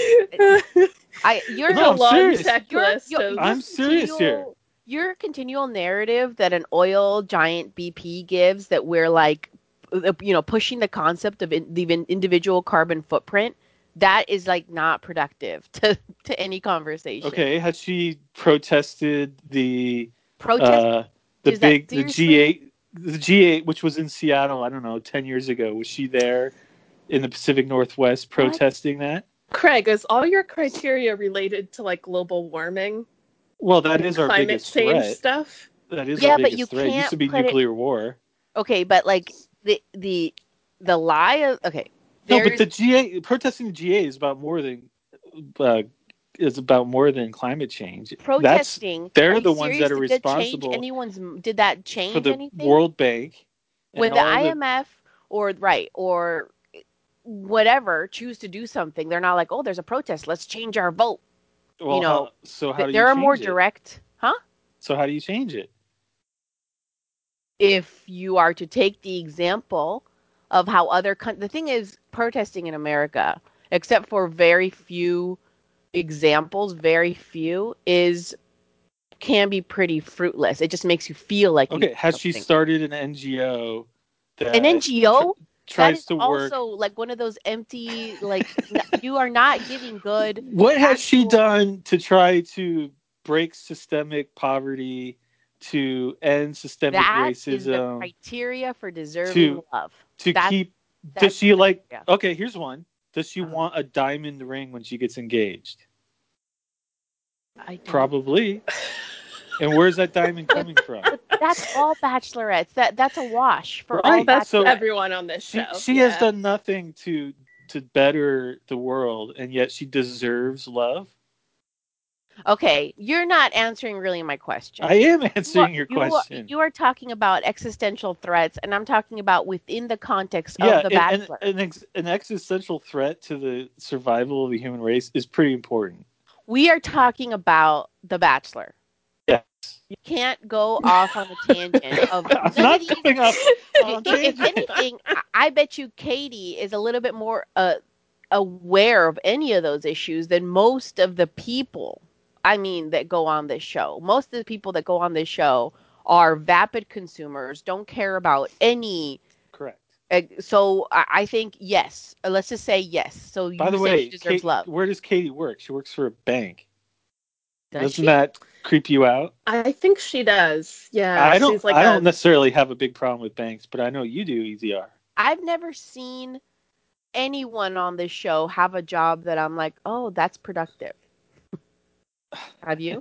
I It's you're No, a I'm long serious. your checklist your of. your I'm serious here. continual your continual narrative that an oil giant B P gives that we're like uh, you know pushing the concept of in, the in- individual carbon footprint, that is like not productive to to any conversation. Okay, has she protested the Protest, uh the is that big the G seriously? eight the G eight, which was in Seattle, I don't know, ten years ago? Was she there in the Pacific Northwest What? protesting that? Craig, is all your criteria related to like global warming Well, that and is our climate biggest change threat. stuff? That is our Yeah, but you biggest threat. It used can't to be put it. nuclear war. Okay, but like the the the lie of okay, No, but there's the G eight protesting the G eight is about more than uh, is about more than climate change. That's protesting. Are they're you the ones that serious? are Did that change responsible anyone's? Did that for change the anything? World Bank and When the all the I M F or right or whatever choose to do something, they're not like, oh, there's a protest, let's change our vote. You well. know, How, so how th- do you there are more change it? direct, huh? So how do you change it? If you are to take the example of how other coun- the thing is protesting in America, except for very few examples, very few is can be pretty fruitless. It just makes you feel like you Okay, did has she something. started an N G O An that tr- N G O, that tries is to work? also like one of those empty, like n- you are not giving good What has she actual. done to try to break systemic poverty, to end systemic That is the racism, criteria for deserving to love. to That's keep? Does that's the she like? criteria. Okay, here's one. Does she Uh, want a diamond ring when she gets engaged? I don't. Probably. And where's that diamond But coming from? but that's all bachelorettes. That that's a wash for all Right. That's So bachelorettes. everyone on this she show. she has Yeah. done nothing to to better the world, and yet she deserves love. Okay, you're not answering really my question. I am You are, answering your you are question. you are talking about existential threats, and I'm talking about within the context of Yeah, The and, and Bachelor. an, ex, an existential threat to the survival of the human race is pretty important. We are talking about The Bachelor. Yes. You can't go off on a tangent of I'm none of not these. going off i- on i- If tangent. anything, I I bet you Katie is a little bit more uh, aware of any of those issues than most of the people. I mean, that go on this show. Most of the people that go on this show are vapid consumers, don't care about any. Correct. Uh, so I, I think yes. Uh, Let's just say yes. So By you the say she way, deserves Kate, love. where does Katie work? She works for a bank. Does Doesn't she? that creep you out? I think she does. Yeah. I don't. She's like I a. don't necessarily have a big problem with banks, but I know you do, E Z R. I've never seen anyone on this show have a job that I'm like, oh, that's productive. Have you?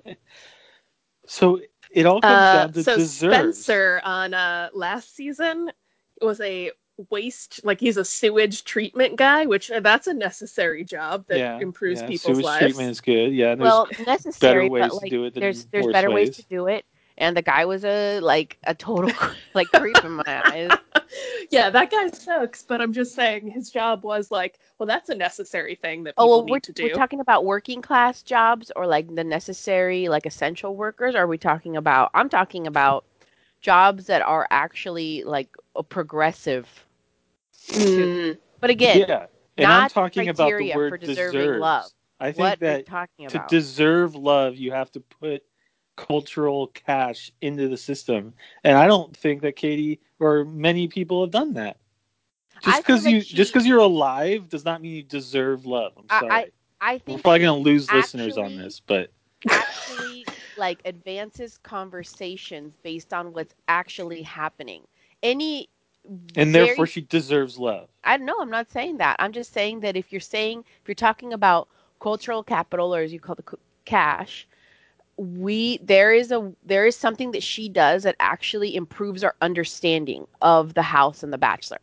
So it all comes Uh, down to so deserves. Spencer on uh, last season was a waste, like he's a sewage treatment guy, which uh, that's a necessary job that Yeah, improves yeah. people's Sewage treatment lives. is good. Yeah, and there's Well, better necessary, but ways to like do it there's than there's worse better ways to ways. do it. And the guy was a like a total like creep in my eyes. Yeah, that guy sucks, but I'm just saying his job was like, well, that's a necessary thing that Oh, people well, we're need to we're do. talking about working class jobs or like the necessary like essential workers. Or are we talking about? I'm talking about jobs that are actually like a progressive too. Mm, But again, Yeah, and I'm not the talking about the criteria for word deserving love. deserves. I What think are you that talking to about? deserve love, you have to put cultural cash into the system, and I don't think that Katie or many people have done that. I Just feel because like you just she because you're alive does not mean you deserve love. I'm I, I sorry. I We're think probably she gonna lose listeners on actually this, but actually like advances conversations based on what's actually happening. any And very therefore she deserves love. I know I'm not saying that. I'm just saying that if you're saying if you're talking about cultural capital, or as you call the c- cash, we there is a there is something that she does that actually improves our understanding of the house and the Bachelor.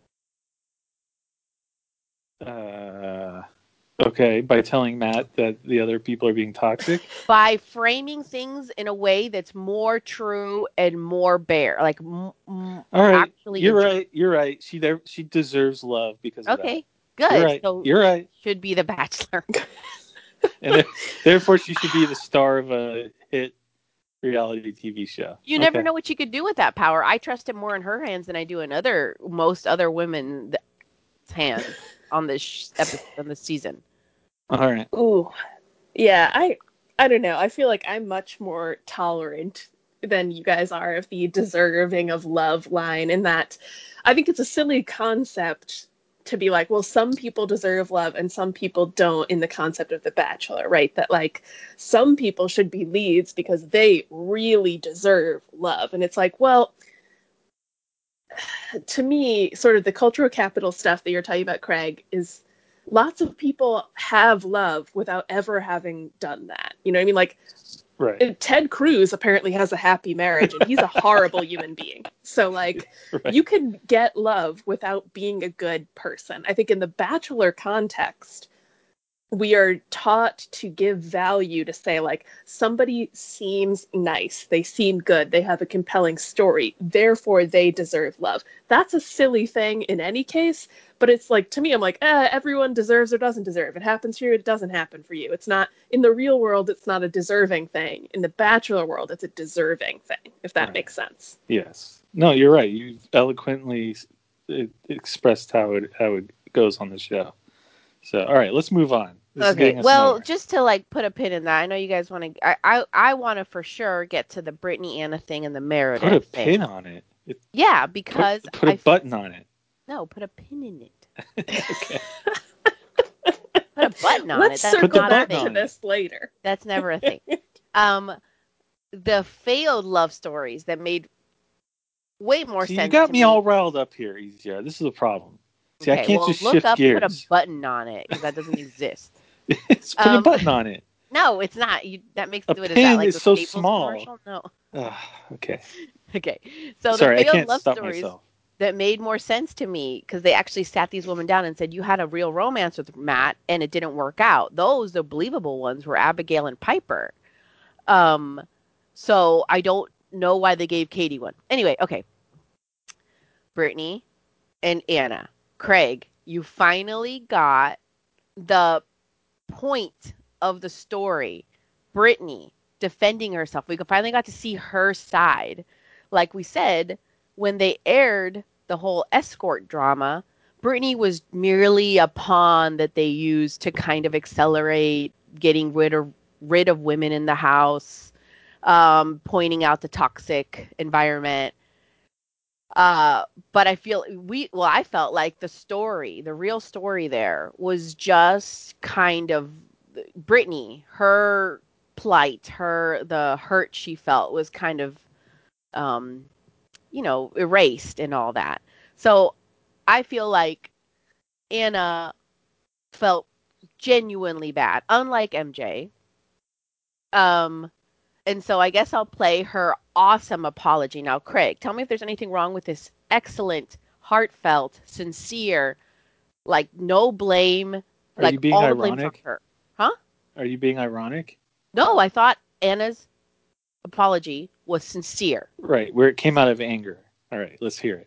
Uh, okay, by telling Matt that the other people are being toxic. By framing things in a way that's more true and more bare, like m- m- All right, actually you're interesting. right. You're right. She there. She deserves love because of Okay, that. good. You're right. So You're right. should be the Bachelor. And there, therefore, she should be the star of a hit reality T V show. You Okay. never know what you could do with that power. I trust it more in her hands than I do in other most other women's hands on this sh- episode on this season. All right. Ooh, yeah. I I don't know. I feel like I'm much more tolerant than you guys are of the deserving of love line, in that I think it's a silly concept to be like, well, some people deserve love and some people don't, in the concept of The Bachelor, right? That like some people should be leads because they really deserve love. And it's like, well, to me, sort of the cultural capital stuff that you're talking about, Craig, is lots of people have love without ever having done that. You know what I mean? Like, Right. Ted Cruz apparently has a happy marriage and he's a horrible human being. So, like, Right. you can get love without being a good person. I think in the Bachelor context, we are taught to give value to say, like, somebody seems nice, they seem good, they have a compelling story, therefore they deserve love. That's a silly thing in any case, but it's like, to me, I'm like, eh, everyone deserves or doesn't deserve. It happens for you, it doesn't happen for you. It's not, in the real world, it's not a deserving thing. In the Bachelor world, it's a deserving thing, if that Right. makes sense. Yes. No, you're right. You've eloquently expressed how it how it goes on the show. So, all right, let's move on. This is Okay, getting us well, nowhere. just to like put a pin in that, I know you guys want to. I I, I want to for sure get to the Brittany Anna thing and the Meredith Put a thing. pin on it. it Yeah, put, because put a I button on it. no put a pin in it. Okay. Put a button on Let's it. That's Put the circle not a back button to on thing. it. this later. That's never a thing. um, the failed love stories that made way more See, sense. you got to me, me all riled up here, Easier. This is a problem. See, Okay, I can't well, just look shift up, put a gears. button on it because that doesn't exist. Just put Um, a button on it. No, it's not. You that makes A what is pin that like is the so Staples small. commercial? No. Ugh, okay. Okay, so Sorry, the I failed can't love stop stories myself. that made more sense to me because they actually sat these women down and said you had a real romance with Matt and it didn't work out. Those the believable ones were Abigail and Piper. Um, so I don't know why they gave Katie one. Anyway, okay. Brittany and Anna, Craig, you finally got the point of the story. Brittany defending herself. We finally got to see her side. Like we said, when they aired the whole escort drama, Brittany was merely a pawn that they used to kind of accelerate getting rid of rid of women in the house, um, pointing out the toxic environment. Uh, but I feel we well, I felt like the story, the real story there was just kind of Brittany, her plight, her the hurt she felt was kind of um, you know, erased and all that. So I feel like Anna felt genuinely bad, unlike M J. Um, and so I guess I'll play her awesome apology now. Craig, tell me if there's anything wrong with this excellent, heartfelt, sincere, like no blame, Are like you being all the blame's on ironic? her. Huh? Are you being ironic? No, I thought Anna's apology was sincere. Right, where it came out of anger. All right, let's hear it.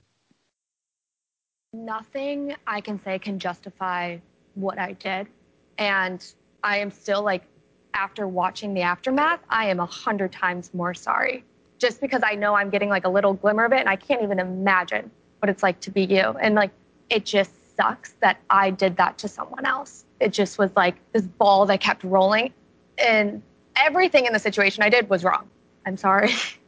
Nothing I can say can justify what I did. And I am still like, after watching the aftermath, I am a hundred times more sorry. Just because I know I'm getting like a little glimmer of it and I can't even imagine what it's like to be you. And like, it just sucks that I did that to someone else. It just was like this ball that kept rolling. And everything in the situation I did was wrong. I'm sorry.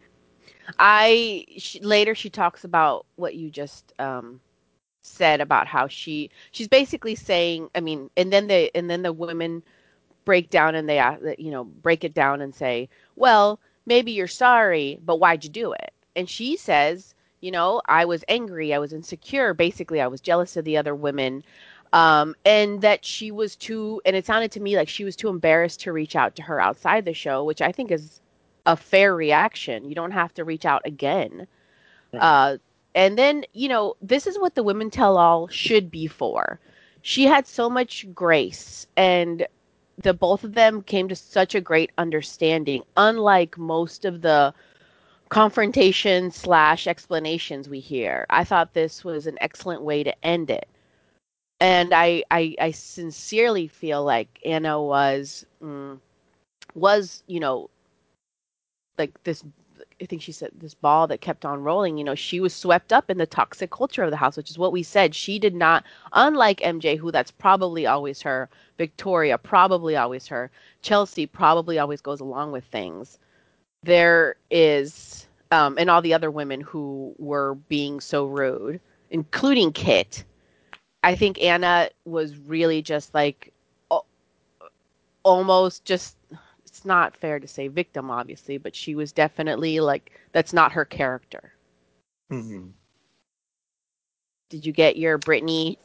I she, later she talks about what you just um, said about how she she's basically saying, I mean, and then the and then the women break down and they uh, you know break it down and say, well, maybe you're sorry, but why'd you do it? And she says, You know, I was angry, I was insecure. Basically, I was jealous of the other women. Um, and that she was too, and it sounded to me like she was too embarrassed to reach out to her outside the show, which I think is a fair reaction. You don't have to reach out again. Right. Uh, and then, you know, this is what the Women Tell All should be for. She had so much grace, and the both of them came to such a great understanding, unlike most of the confrontation slash explanations we hear. I thought this was an excellent way to end it. And I, I, I sincerely feel like Anna was, mm, was, you know, like this, I think she said this ball that kept on rolling, you know, she was swept up in the toxic culture of the house, which is what we said. She did not, unlike M J, who that's probably always her, Victoria, probably always her, Chelsea probably always goes along with things. There is, um, and all the other women who were being so rude, including Kit. I think Anna was really just like al- almost just, it's not fair to say victim, obviously, but she was definitely like, that's not her character. Mm-hmm. Did you get your Brittany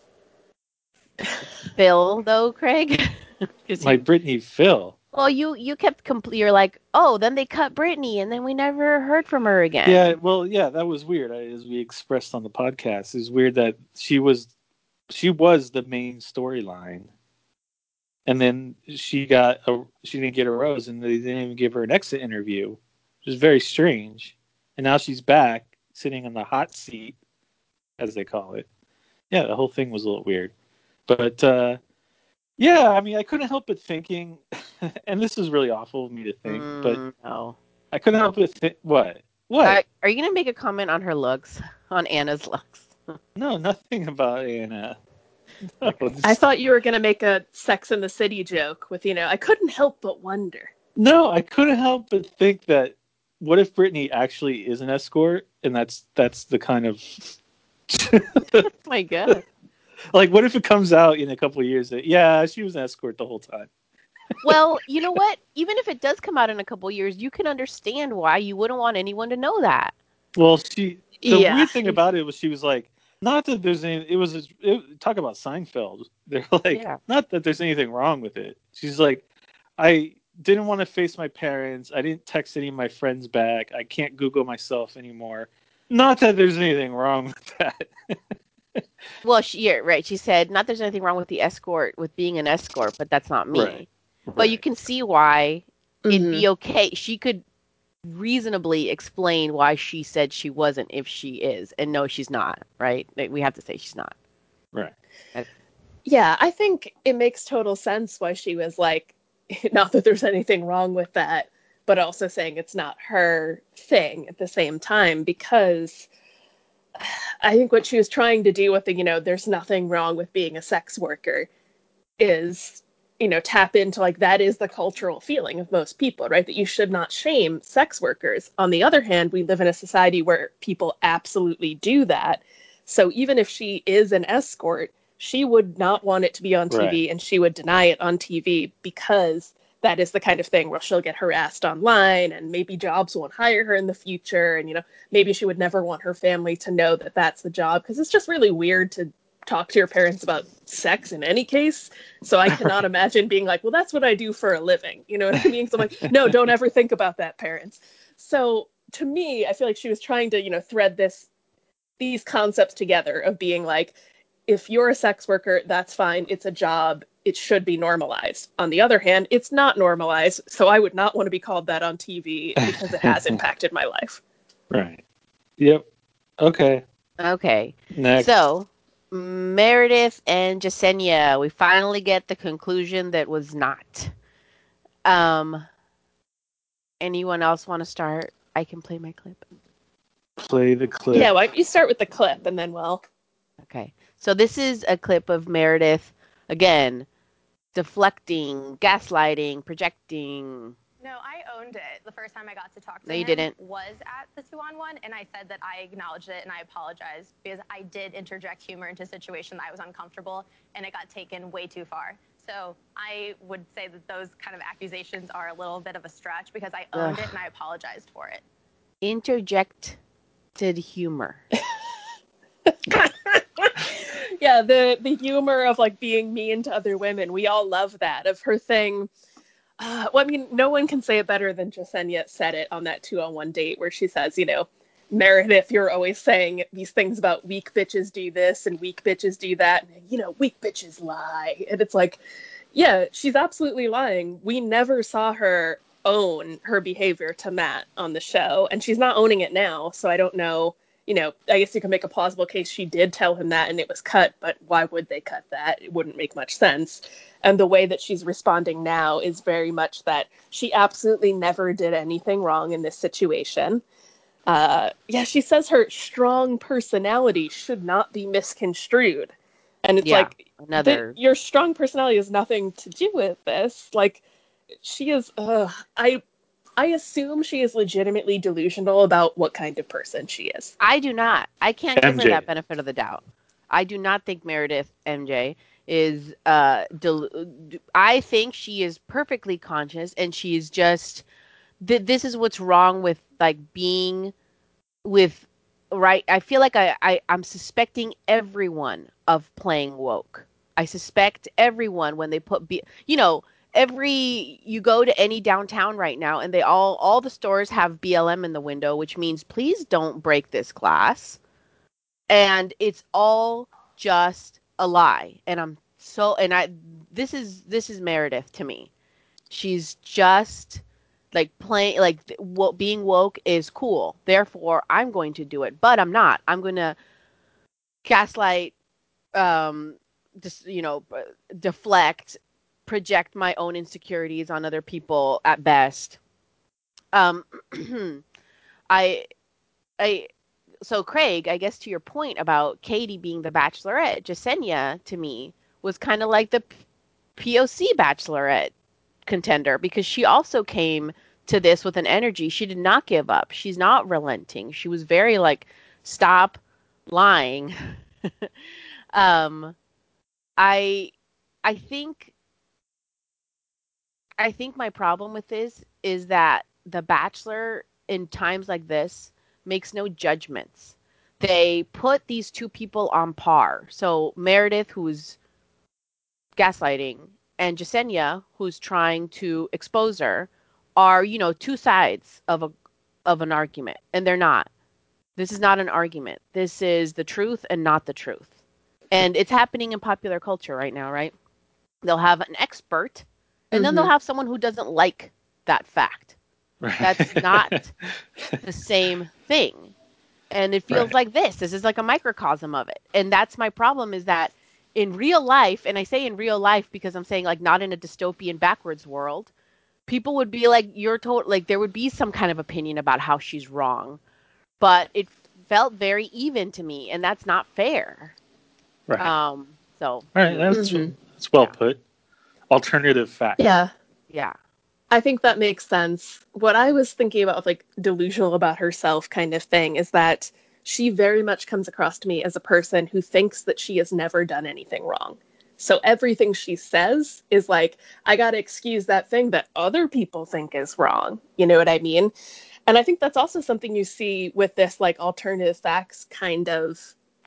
fill though, Craig? 'Cause My you, Brittany Phil. well, you you kept compl- you're like, oh, then they cut Brittany, and then we never heard from her again. Yeah, well, yeah, that was weird. I, as we expressed on the podcast, it's weird that she was she was the main storyline, and then she got a she didn't get a rose, and they didn't even give her an exit interview, which is very strange. And now she's back, sitting in the hot seat, as they call it. Yeah, the whole thing was a little weird, but uh, yeah, I mean, I couldn't help but thinking, and this is really awful of me to think, but Mm, no. I couldn't help but think, what, what? Uh, are you gonna make a comment on her looks, on Anna's looks? No, nothing about Anna. No, I this- thought you were going to make a Sex in the City joke with, you know, I couldn't help but wonder. no, I couldn't help but think that what if Brittany actually is an escort, and that's that's the kind of Oh my god. like, what if it comes out in a couple of years that yeah, she was an escort the whole time? Well, you know what? Even if it does come out in a couple years, you can understand why you wouldn't want anyone to know that. Well, she the Yeah. weird thing about it was she was like, not that there's any. It was it, talk about Seinfeld. They're like, Yeah. not that there's anything wrong with it. She's like, I didn't want to face my parents. I didn't text any of my friends back. I can't Google myself anymore. Not that there's anything wrong with that. Well, she, yeah, right. She said, not there's anything wrong with the escort, with being an escort, but that's not Right. me. But you Right. can see why it'd Mhm. be okay. She could reasonably explain why she said she wasn't if she is. And no, she's not, right? Like, we have to say she's not. Right. Yeah, I think it makes total sense why she was like, not that there's anything wrong with that, but also saying it's not her thing at the same time, because I think what she was trying to do with the, you know, there's nothing wrong with being a sex worker is, you know, tap into like that is the cultural feeling of most people, right? That you should not shame sex workers. On the other hand, we live in a society where people absolutely do that. So even if she is an escort, she would not want it to be on T V, Right. and she would deny it on T V because that is the kind of thing where she'll get harassed online, and maybe jobs won't hire her in the future, and you know, maybe she would never want her family to know that that's the job, because it's just really weird to talk to your parents about sex in any case. So I cannot imagine being like, well, that's what I do for a living. You know what I mean? So I'm like, no, don't ever think about that, parents. So to me, I feel like she was trying to, you know, thread this these concepts together of being like, if you're a sex worker, that's fine. It's a job. It should be normalized. On the other hand, it's not normalized. So I would not want to be called that on T V because it has impacted my life. Right. Yep. Okay. Okay. Next. So, Meredith and Jasenia, we finally get the conclusion that was not. Um, anyone else want to start? I can play my clip. Play the clip. Yeah, why don't you start with the clip and then we'll. Okay. So this is a clip of Meredith, again, deflecting, gaslighting, projecting. No, I owned it the first time I got to talk to No, him. you didn't. Was at the two-on-one, and I said that I acknowledged it and I apologized because I did interject humor into a situation that I was uncomfortable, and it got taken way too far. So I would say that those kind of accusations are a little bit of a stretch because I owned Ugh. it and I apologized for it. Interject twisted humor. Yeah, the the humor of like being mean to other women. We all love that. Of her thing. Uh, well, I mean, no one can say it better than Jasenia said it on that two on one date where she says, you know, Meredith, you're always saying these things about weak bitches do this and weak bitches do that. And, you know, weak bitches lie. And it's like, yeah, she's absolutely lying. We never saw her own her behavior to Matt on the show, and she's not owning it now. So I don't know. You know, I guess you can make a plausible case she did tell him that and it was cut, but why would they cut that? It wouldn't make much sense. And the way that she's responding now is very much that she absolutely never did anything wrong in this situation. Uh, yeah, she says her strong personality should not be misconstrued. And it's Yeah, like, another. the, your strong personality has nothing to do with this. Like, she is, uh, I, I assume she is legitimately delusional about what kind of person she is. I do not. I can't give her M J. that benefit of the doubt. I do not think Meredith M J is. Uh, del- I think she is perfectly conscious, and she is just. Th- this is what's wrong with like being with. Right. I feel like I, I I'm suspecting everyone of playing woke. I suspect everyone when they put be. You know. Every you go to any downtown right now and they all all the stores have B L M in the window, which means please don't break this glass. And it's all just a lie. And I'm so and I this is this is Meredith to me. She's just like playing like what being woke is cool. Therefore, I'm going to do it, but I'm not. I'm going to gaslight um just you know deflect, project my own insecurities on other people at best. Um, I, I, so Craig, I guess to your point about Katie being the Bachelorette, Jasenia to me was kind of like the P O C Bachelorette contender because she also came to this with an energy. She did not give up. She's not relenting. She was very like, stop lying. um, I, I think I think my problem with this is that The Bachelor, in times like this, makes no judgments. They put these two people on par. So Meredith, who's gaslighting, and Jasenia, who's trying to expose her, are, you know, two sides of a of an argument, and they're not. This is not an argument. This is the truth and not the truth. And it's happening in popular culture right now, right? They'll have an expert and then they'll Mm-hmm. have someone who doesn't like that fact. Right. That's not the same thing. And it feels Right. like this. This is like a microcosm of it. And that's my problem is that in real life, and I say in real life because I'm saying like not in a dystopian backwards world, people would be like, you're told, like there would be some kind of opinion about how she's wrong. But it felt very even to me, and that's not fair. Right. Um, so All right. anyway. That's Mm-hmm. that's well Yeah. put. Alternative fact. Yeah. Yeah. I think that makes sense. What I was thinking about, like, delusional about herself kind of thing, is that she very much comes across to me as a person who thinks that she has never done anything wrong. So everything she says is like, I gotta excuse that thing that other people think is wrong. You know what I mean? And I think that's also something you see with this, like, alternative facts kind of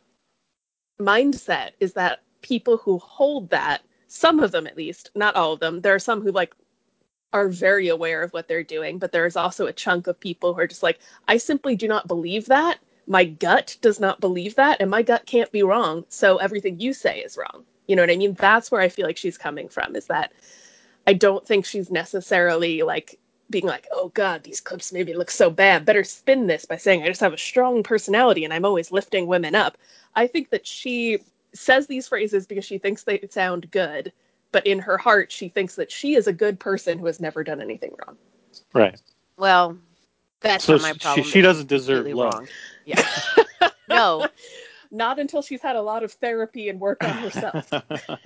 mindset, is that people who hold that, some of them at least, not all of them, there are some who, like, are very aware of what they're doing, but there's also a chunk of people who are just like, I simply do not believe that. My gut does not believe that, and my gut can't be wrong, so everything you say is wrong. You know what I mean? That's where I feel like she's coming from, is that I don't think she's necessarily like being like, oh God, these clips made me look so bad. Better spin this by saying I just have a strong personality and I'm always lifting women up. I think that she says these phrases because she thinks they sound good, but in her heart, she thinks that she is a good person who has never done anything wrong. Right. Well, that's So not my she problem. she That doesn't she's deserve completely love. wrong. Yeah. No. Not until she's had a lot of therapy and work on herself.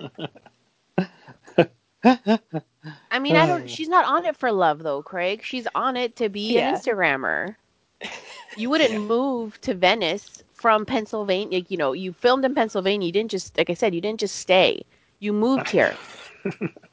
I mean, I don't. She's not on it for love, though, Craig. She's on it to be an Yeah. Instagrammer. You wouldn't Yeah. move to Venice from Pennsylvania. You know, you filmed in Pennsylvania. You didn't just, like I said, you didn't just stay. You moved here.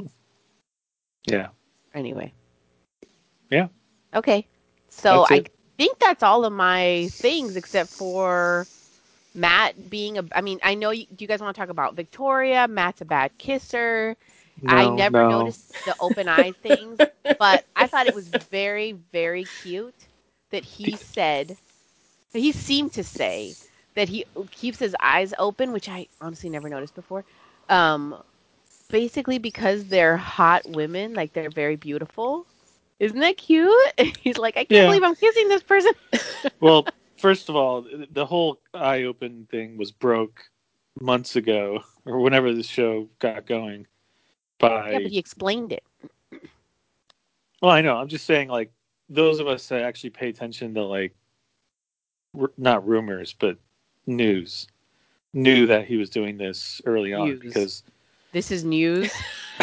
Yeah. Anyway. Yeah. Okay. So That's I it. think that's all of my things except for Matt being a. I mean, I know you, do you guys want to talk about Victoria? Matt's a bad kisser. I No, never no. noticed the open eyed things, but I thought it was very, very cute that he said, he seemed to say that he keeps his eyes open, which I honestly never noticed before. Um, basically because they're hot women, like they're very beautiful. Isn't that cute? He's like, I can't Yeah. believe I'm kissing this person. Well, first of all, the whole eye open thing was broke months ago, or whenever the show got going. Yeah, but By he explained it. well, I know. I'm just saying, like those of us that actually pay attention to like r- not rumors, but news, knew that he was doing this early on News. because This is news.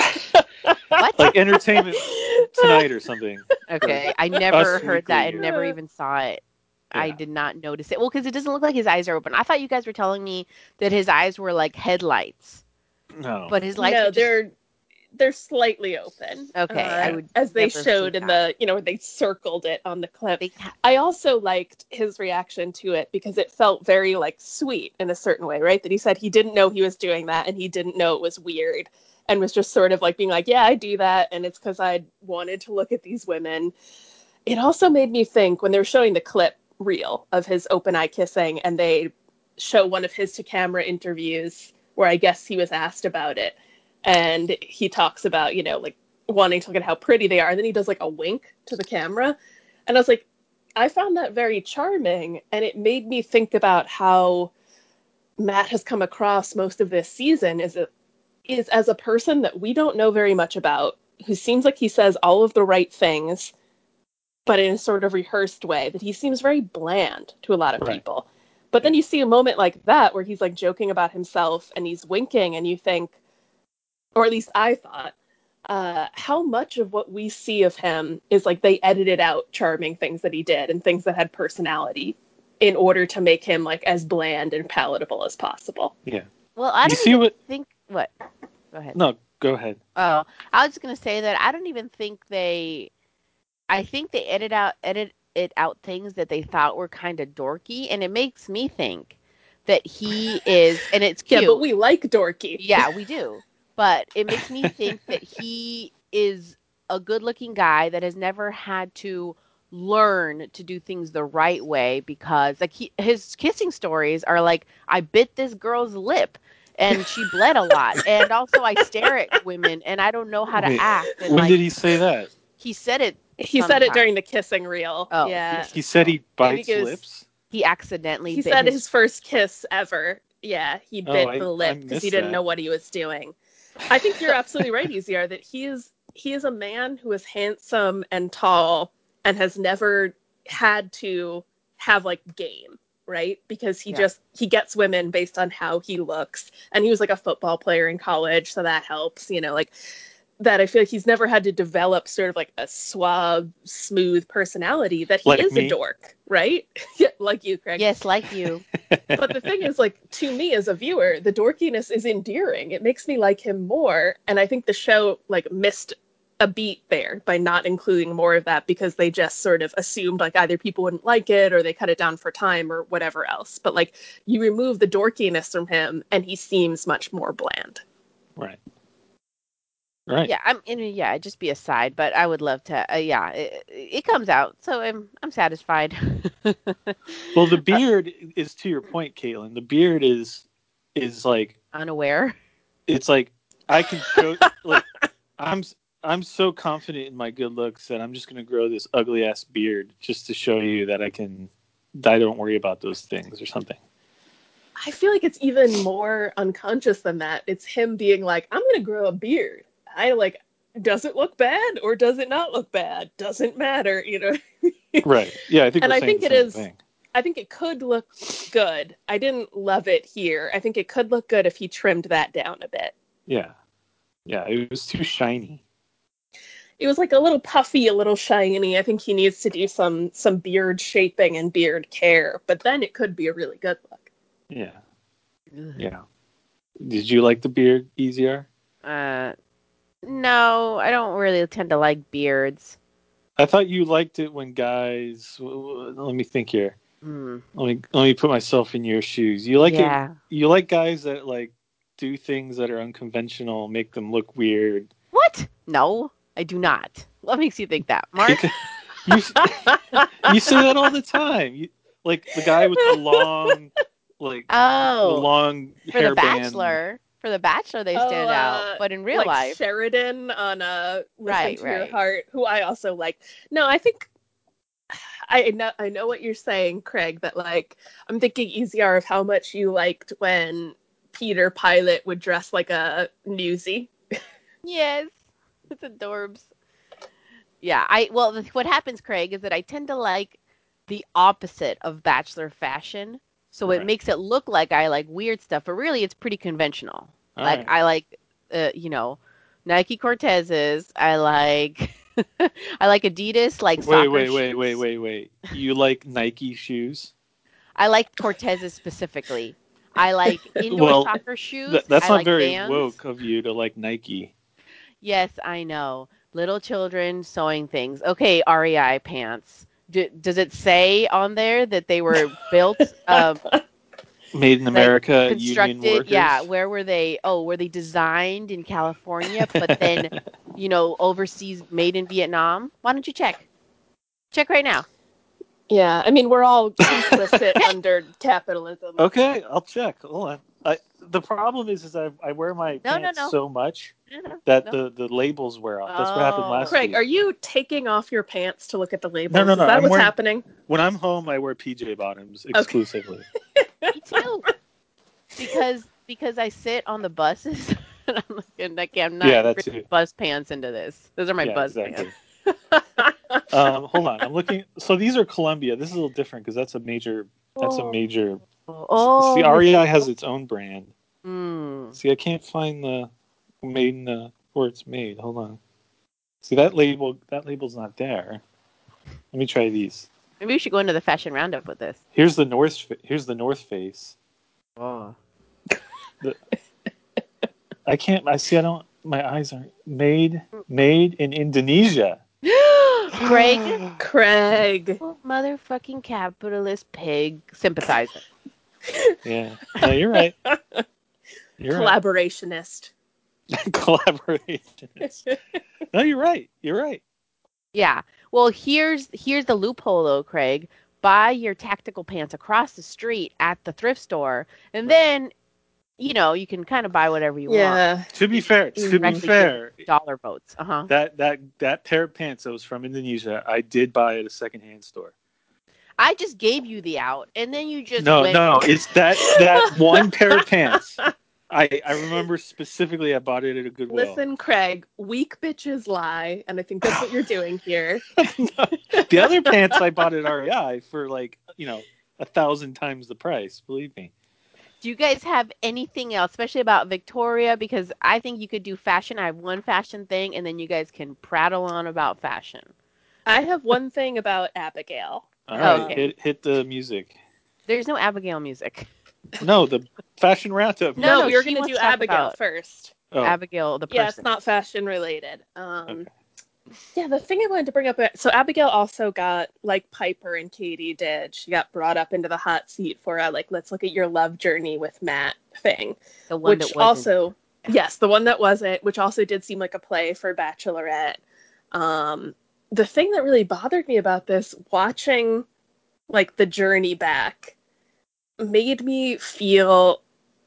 What? like Entertainment Tonight or something. Okay, I or never Us heard that Weekly. and Or, never even saw it. I yeah. did not notice it. Well, because it doesn't look like his eyes are open. I thought you guys were telling me that his eyes were like headlights, No. but his lights No, are just they're they're slightly open. okay. I Uh, would as they never showed think in that. the, you know, when they circled it on the clip. They ha- I also liked his reaction to it because it felt very like sweet in a certain way, right? That he said he didn't know he was doing that and he didn't know it was weird and was just sort of like being like, yeah, I do that and it's because I wanted to look at these women. It also made me think when they were showing the clip reel of his open eye kissing and they show one of his to camera interviews where I guess he was asked about it. And he talks about, you know, like wanting to look at how pretty they are. And then he does like a wink to the camera. And I was like, I found that very charming. And it made me think about how Matt has come across most of this season is, a, is as a person that we don't know very much about, who seems like he says all of the right things but in a sort of rehearsed way, that he seems very bland to a lot of Right. people. But then Yeah. you see a moment like that where he's like joking about himself and he's winking, and you think, or at least I thought, uh, how much of what we see of him is like they edited out charming things that he did and things that had personality in order to make him like as bland and palatable as possible. Yeah. well, I You don't see even what? think what. Go ahead. No. Go ahead. Oh, I was just gonna say that I don't even think they. I think they edit out edit it out things that they thought were kind of dorky, and it makes me think that he is, and it's Yeah, but cute. we like dorky. Yeah, we do. But it makes me think that he is a good-looking guy that has never had to learn to do things the right way because like he, his kissing stories are like I bit this girl's lip and she bled a lot and also I stare at women and I don't know how to Wait. act and When like did he say that? he said it He said it sometime. during the kissing reel. Oh, He, Yeah. he said he I think bites it was lips. he accidentally he bit said his his first kiss ever. Yeah, he Oh, bit I the I lip because he missed didn't that. know what he was doing. I think you're so absolutely right, Easier, that he is he is a man who is handsome and tall and has never had to have like game, right? Because he yeah. just he gets women based on how he looks. And he was like a football player in college, so that helps, you know, like that I feel like he's never had to develop sort of like a suave, smooth personality, that he Like is a me. dork, right? Yeah, like you, Craig. Yes, like you. But the thing is, like, to me as a viewer, the dorkiness is endearing. It makes me like him more. And I think the show, like, missed a beat there by not including more of that because they just sort of assumed, like, either people wouldn't like it or they cut it down for time or whatever else. But, like, you remove the dorkiness from him and he seems much more bland. Right. Right. Yeah, I'm in. Yeah, it'd just be a side, but I would love to. Uh, yeah, it, it comes out, so I'm I'm satisfied. Well, the uh, beard is to your point, Caitlin. The beard is is like unaware. it's like I can show like I'm I'm so confident in my good looks that I'm just gonna grow this ugly ass beard just to show you that I can that I don't worry about those things or something. I feel like it's even more unconscious than that. It's him being like, I'm going to grow a beard. I like, does it look bad or does it not look bad? Doesn't matter, you know? Right. Yeah, I think And we're I saying think the it same is, thing. I think it could look good. I didn't love it here. I think it could look good if he trimmed that down a bit. Yeah. Yeah, it was too shiny. It was like a little puffy, a little shiny. I think he needs to do some some beard shaping and beard care, but then it could be a really good look. Yeah. Ugh. Yeah. Did you like the beard, Easier? Uh, no, I don't really tend to like beards. I thought you liked it when guys. Let me think here. Mm. Let me let me put myself in your shoes. You like Yeah. it? You like guys that like do things that are unconventional, make them look weird. What? No, I do not. What makes you think that, Mark? Because you you say that all the time. You, like the guy with the long, like the Oh, long for the hairband. Bachelor. For the Bachelor, they Oh, stand uh, out, but in real like life, Sheridan on uh, Listen Right, to Your right. Heart, who I also like. No, I think I know I know what you're saying, Craig. That like I'm thinking E Z R of how much you liked when Peter Pilot would dress like a newsie. yes, it's adorbs. Yeah, I well, th- what happens, Craig, is that I tend to like the opposite of Bachelor fashion, so it Right. makes it look like I like weird stuff, but really it's pretty conventional. All Like right. I like, uh, you know, Nike Cortezes. I like, I like Adidas, like Wait, soccer wait, wait, shoes. wait, wait, wait. You like Nike shoes? I like Cortezes specifically. I like indoor Well, soccer shoes. Th- that's I not like very Vans. woke of you to like Nike. Yes, I know. Little children sewing things. Okay, R E I pants. D- does it say on there that they were built, um, Made in like America, union constructed? workers. Yeah, where were they? Oh, were they designed in California, but then, you know, overseas made in Vietnam? Why don't you check? Check right now. Yeah, I mean we're all complicit under capitalism. Okay, I'll check. Hold on. I, the problem is, is I, I wear my No, no, pants no. so much No, no, that no. the, the labels wear off. That's what happened last Oh. Craig, week. are you taking off your pants to look at the labels? No, no, no. Is that I'm what's wearing, happening? when I'm home, I wear P J bottoms exclusively. Me too. Because because I sit on the buses and I'm looking like I'm not Yeah, that's ripping it. bus pants into this. Those are my Yeah, bus exactly. pants. um, hold on. I'm looking. So these are Columbia. This is a little different because that's a major. That's a major. Oh, See, this- R E I has its own brand. Hmm. See, I can't find the made in the where it's made. Hold on. See that label? That label's not there. Let me try these. Maybe we should go into the fashion roundup with this. Here's the North. Here's the North Face. Oh. The, I can't. I see. I don't. My eyes aren't made. Made in Indonesia. Craig, Craig. motherfucking capitalist pig sympathizer. Yeah. No, you're right. You're right. Collaborationist. Collaboration. No, you're right. You're right. Yeah. Well, here's here's the loophole though, Craig. Buy your tactical pants across the street at the thrift store, and then, you know, you can kind of buy whatever you want. Yeah. To be fair, to be Directly fair, give dollar votes. Uh huh. that that that pair of pants that was from Indonesia, I did buy at a secondhand store. I just gave you the out, and then you just No, went. no, it's that that one pair of pants. I I remember specifically I bought it at a Goodwill. Listen, Craig, weak bitches lie, and I think that's what you're doing here. The other pants I bought at R E I for like, you know, a thousand times the price. Believe me. Do you guys have anything else, especially about Victoria? Because I think you could do fashion. I have one fashion thing, and then you guys can prattle on about fashion. I have one thing about Abigail. All right, Okay. hit hit the music. There's no Abigail music. No, the fashion roundup. No, No, no, we were she going to wants do to talk Abigail about first. Oh, Abigail, the Yeah, it's person. not fashion related. Um, okay. Yeah, the thing I wanted to bring up. So Abigail also got, like Piper and Katie did, she got brought up into the hot seat for a, like, let's look at your love journey with Matt thing. The one which that wasn't. also, yes, the one that wasn't, which also did seem like a play for Bachelorette. Um, the thing that really bothered me about this, watching, like, the journey back, made me feel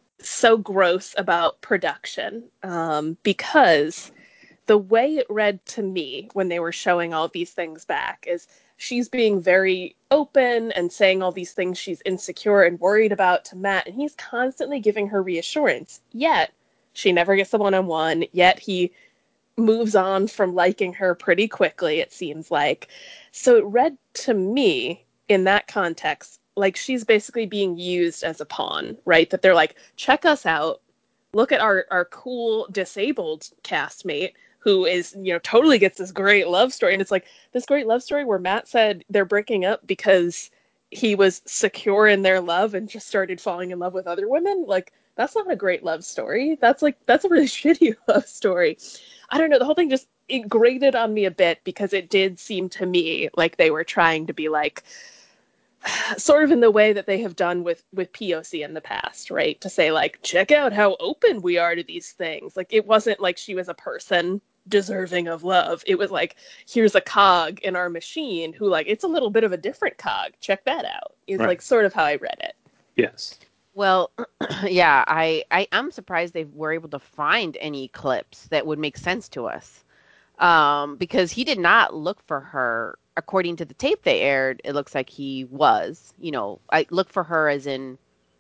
so gross about production. Um, because the way it read to me when they were showing all these things back is she's being very open and saying all these things she's insecure and worried about to Matt, and he's constantly giving her reassurance. Yet, she never gets the one-on-one, yet he moves on from liking her pretty quickly, it seems like. So it read to me, in that context, like she's basically being used as a pawn, right? That they're like, check us out, look at our, our cool disabled castmate, who is, you know, totally gets this great love story. And it's like this great love story where Matt said they're breaking up because he was secure in their love and just started falling in love with other women. Like, that's not a great love story. That's like, that's a really shitty love story. I don't know. The whole thing just it grated on me a bit because it did seem to me like they were trying to be like, sort of in the way that they have done with, with P O C in the past, right? To say like, check out how open we are to these things. Like, it wasn't like she was a person deserving of love. It was like, here's a cog in our machine who like, it's a little bit of a different cog. Check that out. Is Right. like sort of how I read it. Yes. Well, yeah, I, I I'm surprised they were able to find any clips that would make sense to us, um, because he did not look for her. According to the tape they aired, it looks like he was. You know, I look for her as in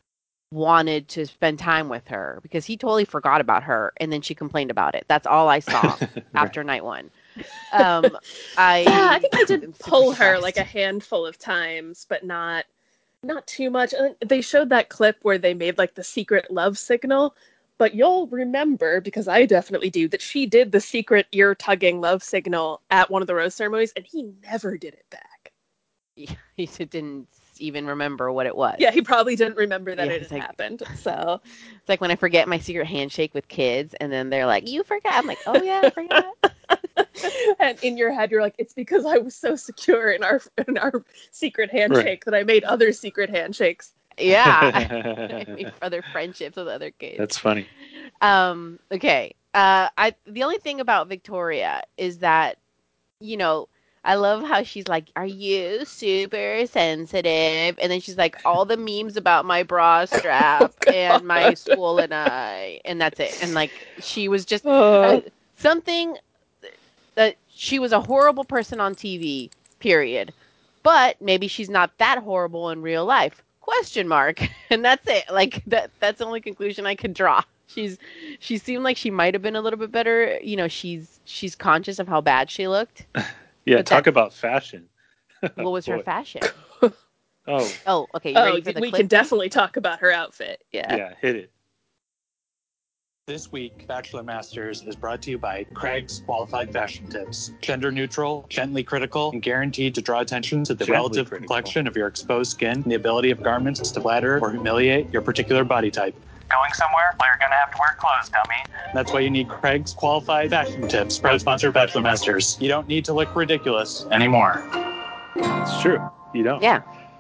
wanted to spend time with her because he totally forgot about her and then she complained about it. That's all I saw Right. after night one. Um, I Yeah, I think he am did super pull her surprised. like a handful of times, but not not too much. Uh, They showed that clip where they made like the secret love signal, but you'll remember, because I definitely do, that she did the secret ear-tugging love signal at one of the rose ceremonies, and he never did it back. He didn't even remember what it was. Yeah, he probably didn't remember that Yeah, it it's had like- happened. So It's like when I forget my secret handshake with kids and then they're like, you forgot. I'm like, oh yeah, I forgot. and in your head you're like, it's because I was so secure in our in our secret handshake that I made other secret handshakes. Yeah. I made other friendships with other kids. That's funny. Um, okay. Uh, I the only thing about Victoria is that, you know, I love how she's like, "Are you super sensitive?" And then she's like, "All the memes about my bra strap Oh, and my God. swollen eye," and that's it. And like, she was just Uh, uh, something that she was a horrible person on T V. Period. But maybe she's not that horrible in real life. Question mark. And that's it. Like that. That's the only conclusion I could draw. She's she seemed like she might have been a little bit better. You know, she's she's conscious of how bad she looked. Yeah, But talk that- about fashion. What was her Boy. fashion? Oh, Oh, okay. You oh, ready for the we clip? can definitely talk about her outfit. Yeah. yeah, hit it. This week, Bachelor Masters is brought to you by Craig's Qualified Fashion Tips. Gender neutral, gently critical, and guaranteed to draw attention to the Gently relative critical. complexion of your exposed skin and the ability of garments to flatter or humiliate your particular body type. Going somewhere? Well, you're gonna have to wear clothes, dummy. That's why you need Craig's Qualified Fashion Tips, proud sponsor of Bachelor Masters. You don't need to look ridiculous anymore. It's true. You don't. Yeah.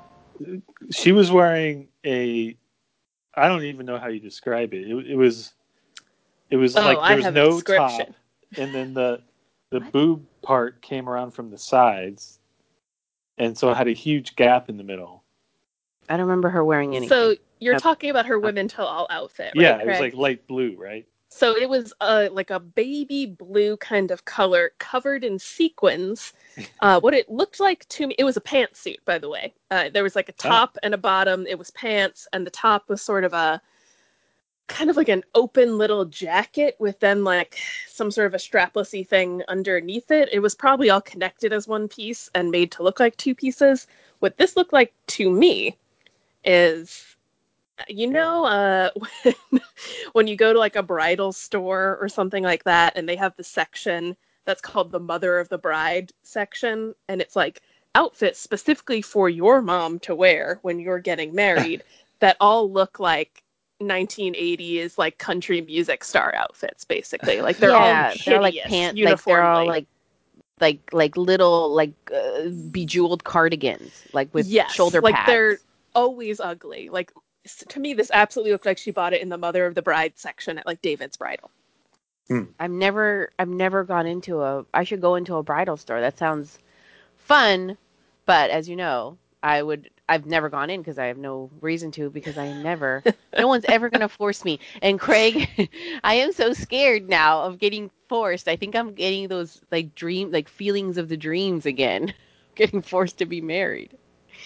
She was wearing a. I don't even know how you describe it. It, it was. It was Oh, like I there was have a no description. top, and then the the What? boob part came around from the sides, and so it had a huge gap in the middle. I don't remember her wearing anything. So you're Yep. talking about her women till all outfit, right? Yeah, it was Craig? like light blue, right? So it was uh, like a baby blue kind of color covered in sequins. Uh, what it looked like to me, it was a pantsuit, by the way. Uh, there was like a top and a bottom. It was pants, and the top was sort of a kind of like an open little jacket with then like some sort of a straplessy thing underneath it. It was probably all connected as one piece and made to look like two pieces. What this looked like to me is, you know, uh, when, when you go to like a bridal store or something like that, and they have the section that's called the Mother of the Bride section, and it's like outfits specifically for your mom to wear when you're getting married that all look like nineteen eighties like country music star outfits, basically. Like they're yeah, all they're like hideous pants. Like they're all uniformly. like like like little like uh, bejeweled cardigans, like with yes, shoulder like pads. they're always ugly. Like s- to me, this absolutely looked like she bought it in the Mother of the Bride section at like David's Bridal. I've never I've never gone into a I should go into a bridal store. That sounds fun, but as you know, I would I've never gone in because I have no reason to because I am never no one's ever going to force me. And Craig, I am so scared now of getting forced. I think I'm getting those like dream like feelings of the dreams again. Getting forced to be married.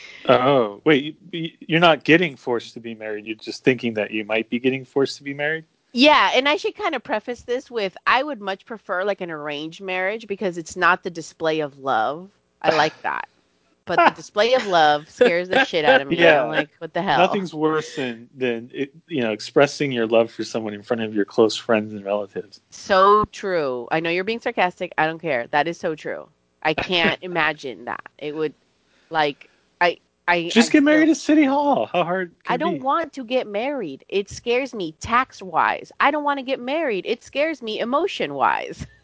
Oh, wait, you- you're not getting forced to be married. You're just thinking that you might be getting forced to be married? Yeah, and I should kind of preface this with I would much prefer like an arranged marriage because it's not the display of love. I like that. But the display of love scares the shit out of me. Yeah. I'm like, what the hell? Nothing's worse than, than it, you know, expressing your love for someone in front of your close friends and relatives. So true. I know you're being sarcastic. I don't care. That is so true. I can't imagine that. It would, like, I, I Just I get married still- at City Hall. How hard can I it don't be? want to get married. It scares me tax wise. I don't want to get married. It scares me emotion wise.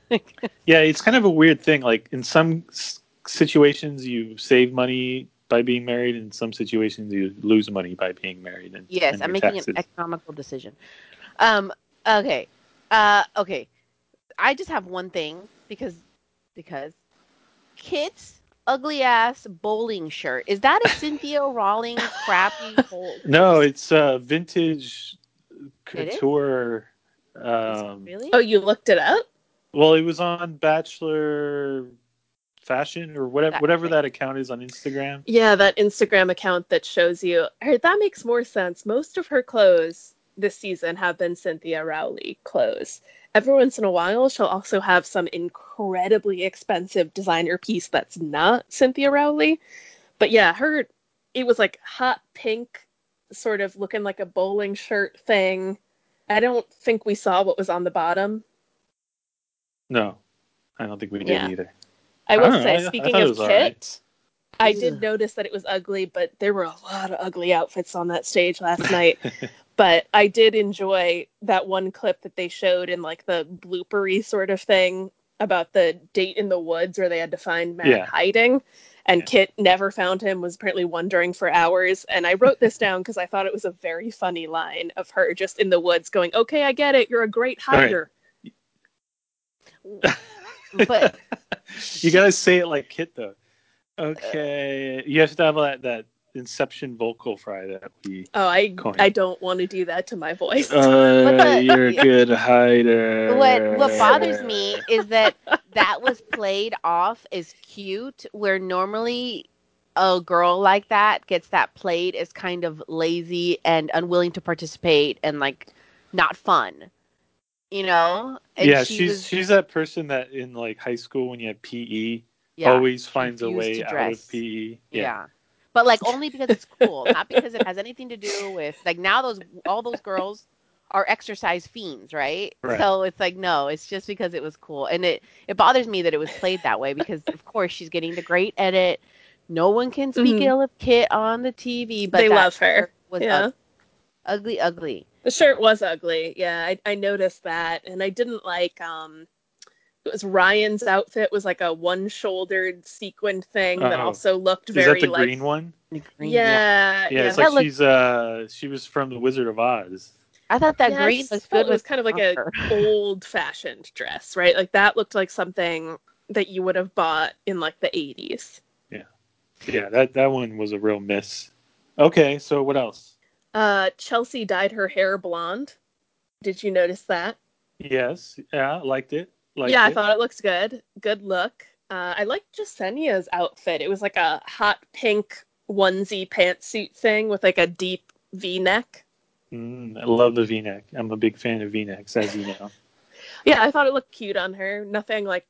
Yeah, it's kind of a weird thing. Like in some s- situations, you save money by being married. In some situations, you lose money by being married and Yes, and I'm your making an taxes. economical decision. Um, okay. Uh, okay. I just have one thing because because Kit's ugly ass bowling shirt. Is that a Cynthia Rawlings crappy whole? No, it's uh, vintage It is? couture. Is it Um, really? Oh, you looked it up? well, it was on Bachelor Fashion or whatever That whatever thing. that account is on Instagram. Yeah, that Instagram account that shows you. Or that makes more sense. Most of her clothes this season have been Cynthia Rowley clothes. Every once in a while, she'll also have some incredibly expensive designer piece that's not Cynthia Rowley. But yeah, her, it was like hot pink, sort of looking like a bowling shirt thing. I don't think we saw what was on the bottom. No, I don't think we did Yeah. either. I I will don't know. say, I, I speaking thought it of was all right. Kit, I Ugh. did notice that it was ugly, but there were a lot of ugly outfits on that stage last night. But I did enjoy that one clip that they showed in like the bloopery sort of thing about the date in the woods where they had to find Matt Yeah. hiding. And Yeah. Kit never found him, was apparently wondering for hours. And I wrote this down because I thought it was a very funny line of her just in the woods going, okay, I get it. You're a great hider. But you gotta say it like Kit though. Okay, you have to have that that Inception vocal fry that we. Oh, I coined. I don't want to do that to my voice. Uh, the- you're a good hider. what what bothers me is that that was played off as cute, where normally a girl like that gets that played as kind of lazy and unwilling to participate and like not fun, you know? And Yeah, she she's was she's that person that in like high school when you had P E yeah, always she finds a refused way to out of dress. P E. Yeah. Yeah. But like only because it's cool, not because it has anything to do with like now those all those girls are exercise fiends, right? Right. So it's like no, it's just because it was cool. And it it bothers me that it was played that way because of course she's getting the great edit. No one can speak Mhm. ill of Kit on the T V, but They that love her. shirt was Yeah. ugly, ugly, ugly. The shirt was ugly. Yeah, I, I noticed that. And I didn't like um it was Ryan's outfit was like a one-shouldered sequined thing that Oh, also looked is that very the like green one? The green, yeah. yeah, Yeah, yeah. it's like That looked. she's uh she was from the Wizard of Oz. I thought that Yeah, I green just looked felt good it was with kind of like a her. old-fashioned dress, right? Like that looked like something that you would have bought in like the eighties. Yeah. Yeah, that that one was a real miss. Okay, so what else? Uh, Chelsea dyed her hair blonde. Did you notice that? Yes, yeah, liked it. Liked Yeah, I it. thought it looks good. Good look. Uh, I liked Jasenia's outfit. It was like a hot pink onesie pantsuit thing with like a deep V-neck. Mm, I love the V-neck. I'm a big fan of V-necks, as you know. Yeah, I thought it looked cute on her. Nothing like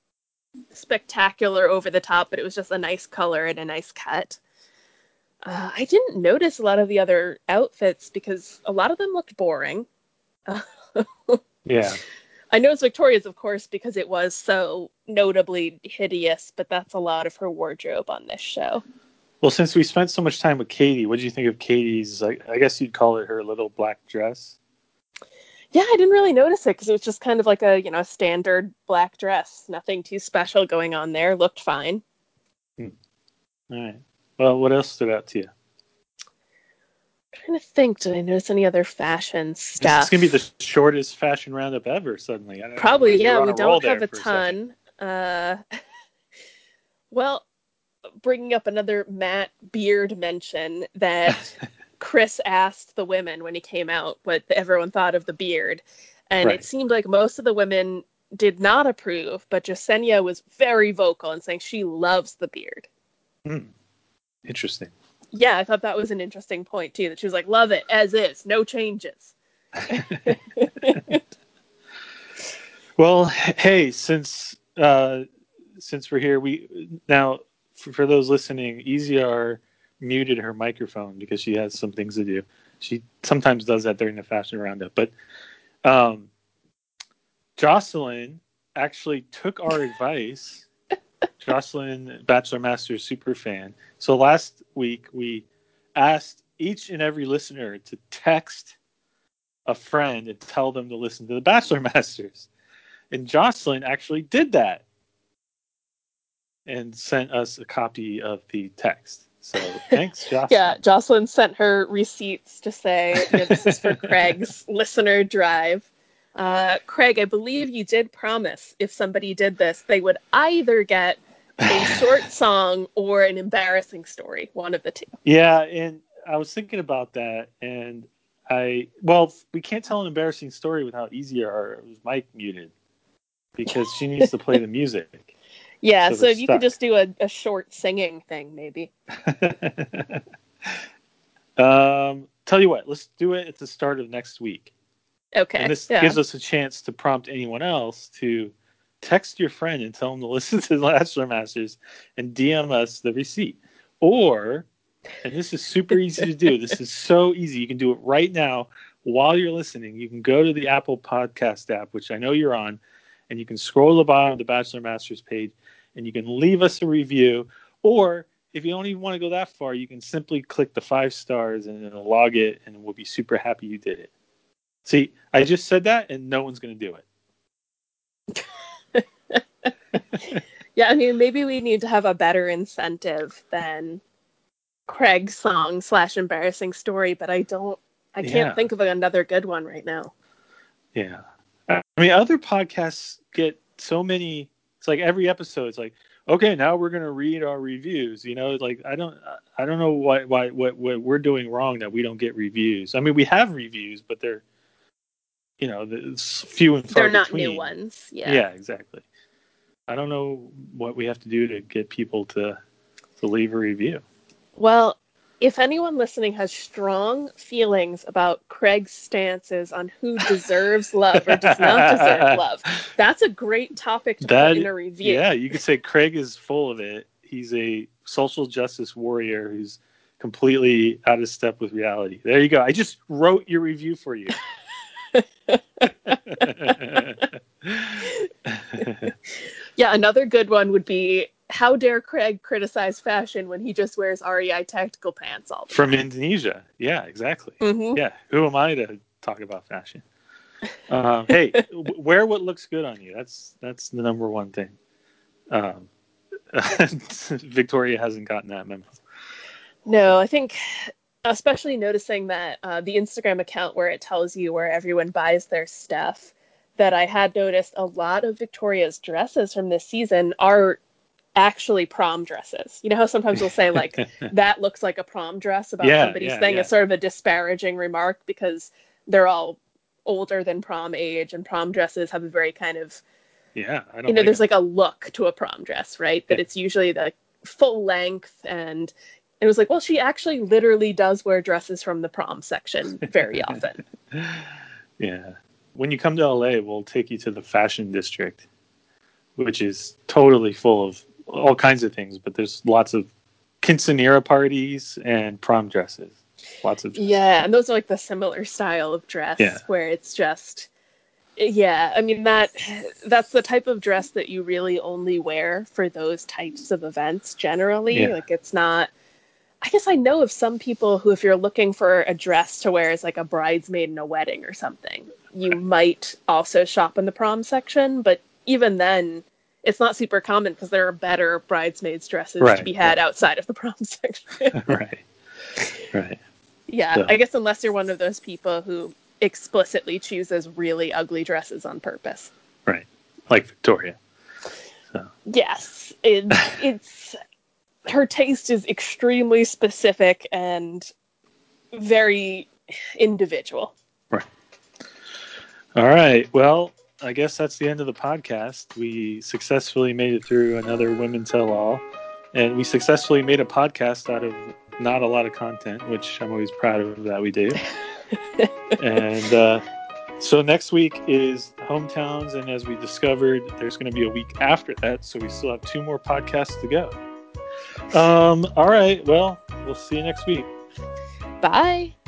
spectacular over the top, but it was just a nice color and a nice cut. Uh, I didn't notice a lot of the other outfits because a lot of them looked boring. Yeah. I know it's Victoria's, of course, because it was so notably hideous, but that's a lot of her wardrobe on this show. Well, since we spent so much time with Katie, what did you think of Katie's, I, I guess you'd call it her little black dress? Yeah, I didn't really notice it because it was just kind of like a, you know, standard black dress. Nothing too special going on there. Looked fine. Hmm. All right. Well, what else stood out to you? I'm trying to think, did I notice any other fashion This stuff? is going to be the shortest fashion roundup ever, suddenly. I don't Probably, know. You yeah, were on we a roll don't have there a for a second. ton. Uh, well, bringing up another Matt Beard mention that Chris asked the women when he came out what everyone thought of the beard. And Right. it seemed like most of the women did not approve, but Jasenia was very vocal in saying she loves the beard. Hmm. Interesting. Yeah, I thought that was an interesting point, too, that she was like, love it, as is, no changes. Well, hey, since uh, since we're here, we now for, for those listening, E Z R muted her microphone because she has some things to do. She sometimes does that during the fashion roundup, but um, Jocelyn actually took our advice. Jocelyn, Bachelor Master super fan. So last week we asked each and every listener to text a friend and tell them to listen to the Bachelor Masters. And Jocelyn actually did that and sent us a copy of the text. So thanks, Jocelyn. Yeah, Jocelyn sent her receipts to say, you know, this is for Craig's listener drive. Uh, Craig, I believe you did promise if somebody did this, they would either get a short song or an embarrassing story, one of the two. Yeah, and I was thinking about that, and I, well, we can't tell an embarrassing story without Easy or was Mike muted because she needs to play the music. Yeah, so, so if you stuck. could just do a, a short singing thing, maybe. um, tell you what, let's do it at the start of next week. Okay. And this yeah. gives us a chance to prompt anyone else to text your friend and tell them to listen to The Bachelor Masters and D M us the receipt. Or, and this is super easy to do. This is so easy. You can do it right now while you're listening. You can go to the Apple Podcast app, which I know you're on, and you can scroll to the bottom of the Bachelor Masters page, and you can leave us a review. Or if you don't even want to go that far, you can simply click the five stars and it'll log it, and we'll be super happy you did it. See, I just said that, and no one's going to do it. Yeah, I mean, maybe we need to have a better incentive than Craig's song slash embarrassing story, but I don't, I can't Yeah. think of another good one right now. Yeah. I mean, other podcasts get so many, it's like every episode, it's like, okay, now we're going to read our reviews. You know, like, I don't, I don't know why, why, what, what we're doing wrong that we don't get reviews. I mean, we have reviews, but they're, you know, it's few and far They're not between. new ones. Yeah. Yeah, exactly. I don't know what we have to do to get people to, to leave a review. Well, if anyone listening has strong feelings about Craig's stances on who deserves love or does not deserve love, that's a great topic to that, put in a review. Yeah, you could say Craig is full of it. He's a social justice warrior who's completely out of step with reality. There you go. I just wrote your review for you. Yeah, another good one would be, how dare Craig criticize fashion when he just wears R E I tactical pants all the From time? Indonesia. Yeah, exactly. Mm-hmm. Yeah, who am I to talk about fashion? Um, hey, wear what looks good on you. That's that's the number one thing. Um, Victoria hasn't gotten that memo. No, I think especially noticing that uh, the Instagram account where it tells you where everyone buys their stuff, that I had noticed a lot of Victoria's dresses from this season are actually prom dresses. You know how sometimes we'll say, like, that looks like a prom dress about yeah, somebody's yeah, thing? yeah. It's sort of a disparaging remark because they're all older than prom age, and prom dresses have a very kind of, yeah, I don't you know, like there's them. like a look to a prom dress, right? That Yeah. it's usually the full length, and it was like, well, she actually literally does wear dresses from the prom section very often. Yeah. When you come to L A, we'll take you to the fashion district, which is totally full of all kinds of things, but there's lots of quinceanera parties and prom dresses. Lots of dresses. Yeah, and those are like the similar style of dress Yeah. where it's just, yeah, I mean, that that's the type of dress that you really only wear for those types of events generally. Yeah. Like, it's not, I guess I know of some people who, if you're looking for a dress to wear as like a bridesmaid in a wedding or something, you Right. might also shop in the prom section, but even then, it's not super common because there are better bridesmaids dresses Right, to be had right. outside of the prom section. Right. Right. Yeah, So. I guess unless you're one of those people who explicitly chooses really ugly dresses on purpose. Right. Like Victoria. So. Yes, it, it's her taste is extremely specific and very individual. Right. All right. Well, I guess that's the end of the podcast. We successfully made it through another Women Tell All, and we successfully made a podcast out of not a lot of content, which I'm always proud of that we do. And uh, so next week is Hometowns, and as we discovered, there's going to be a week after that, so we still have two more podcasts to go. Um, all right. Well, we'll see you next week. Bye.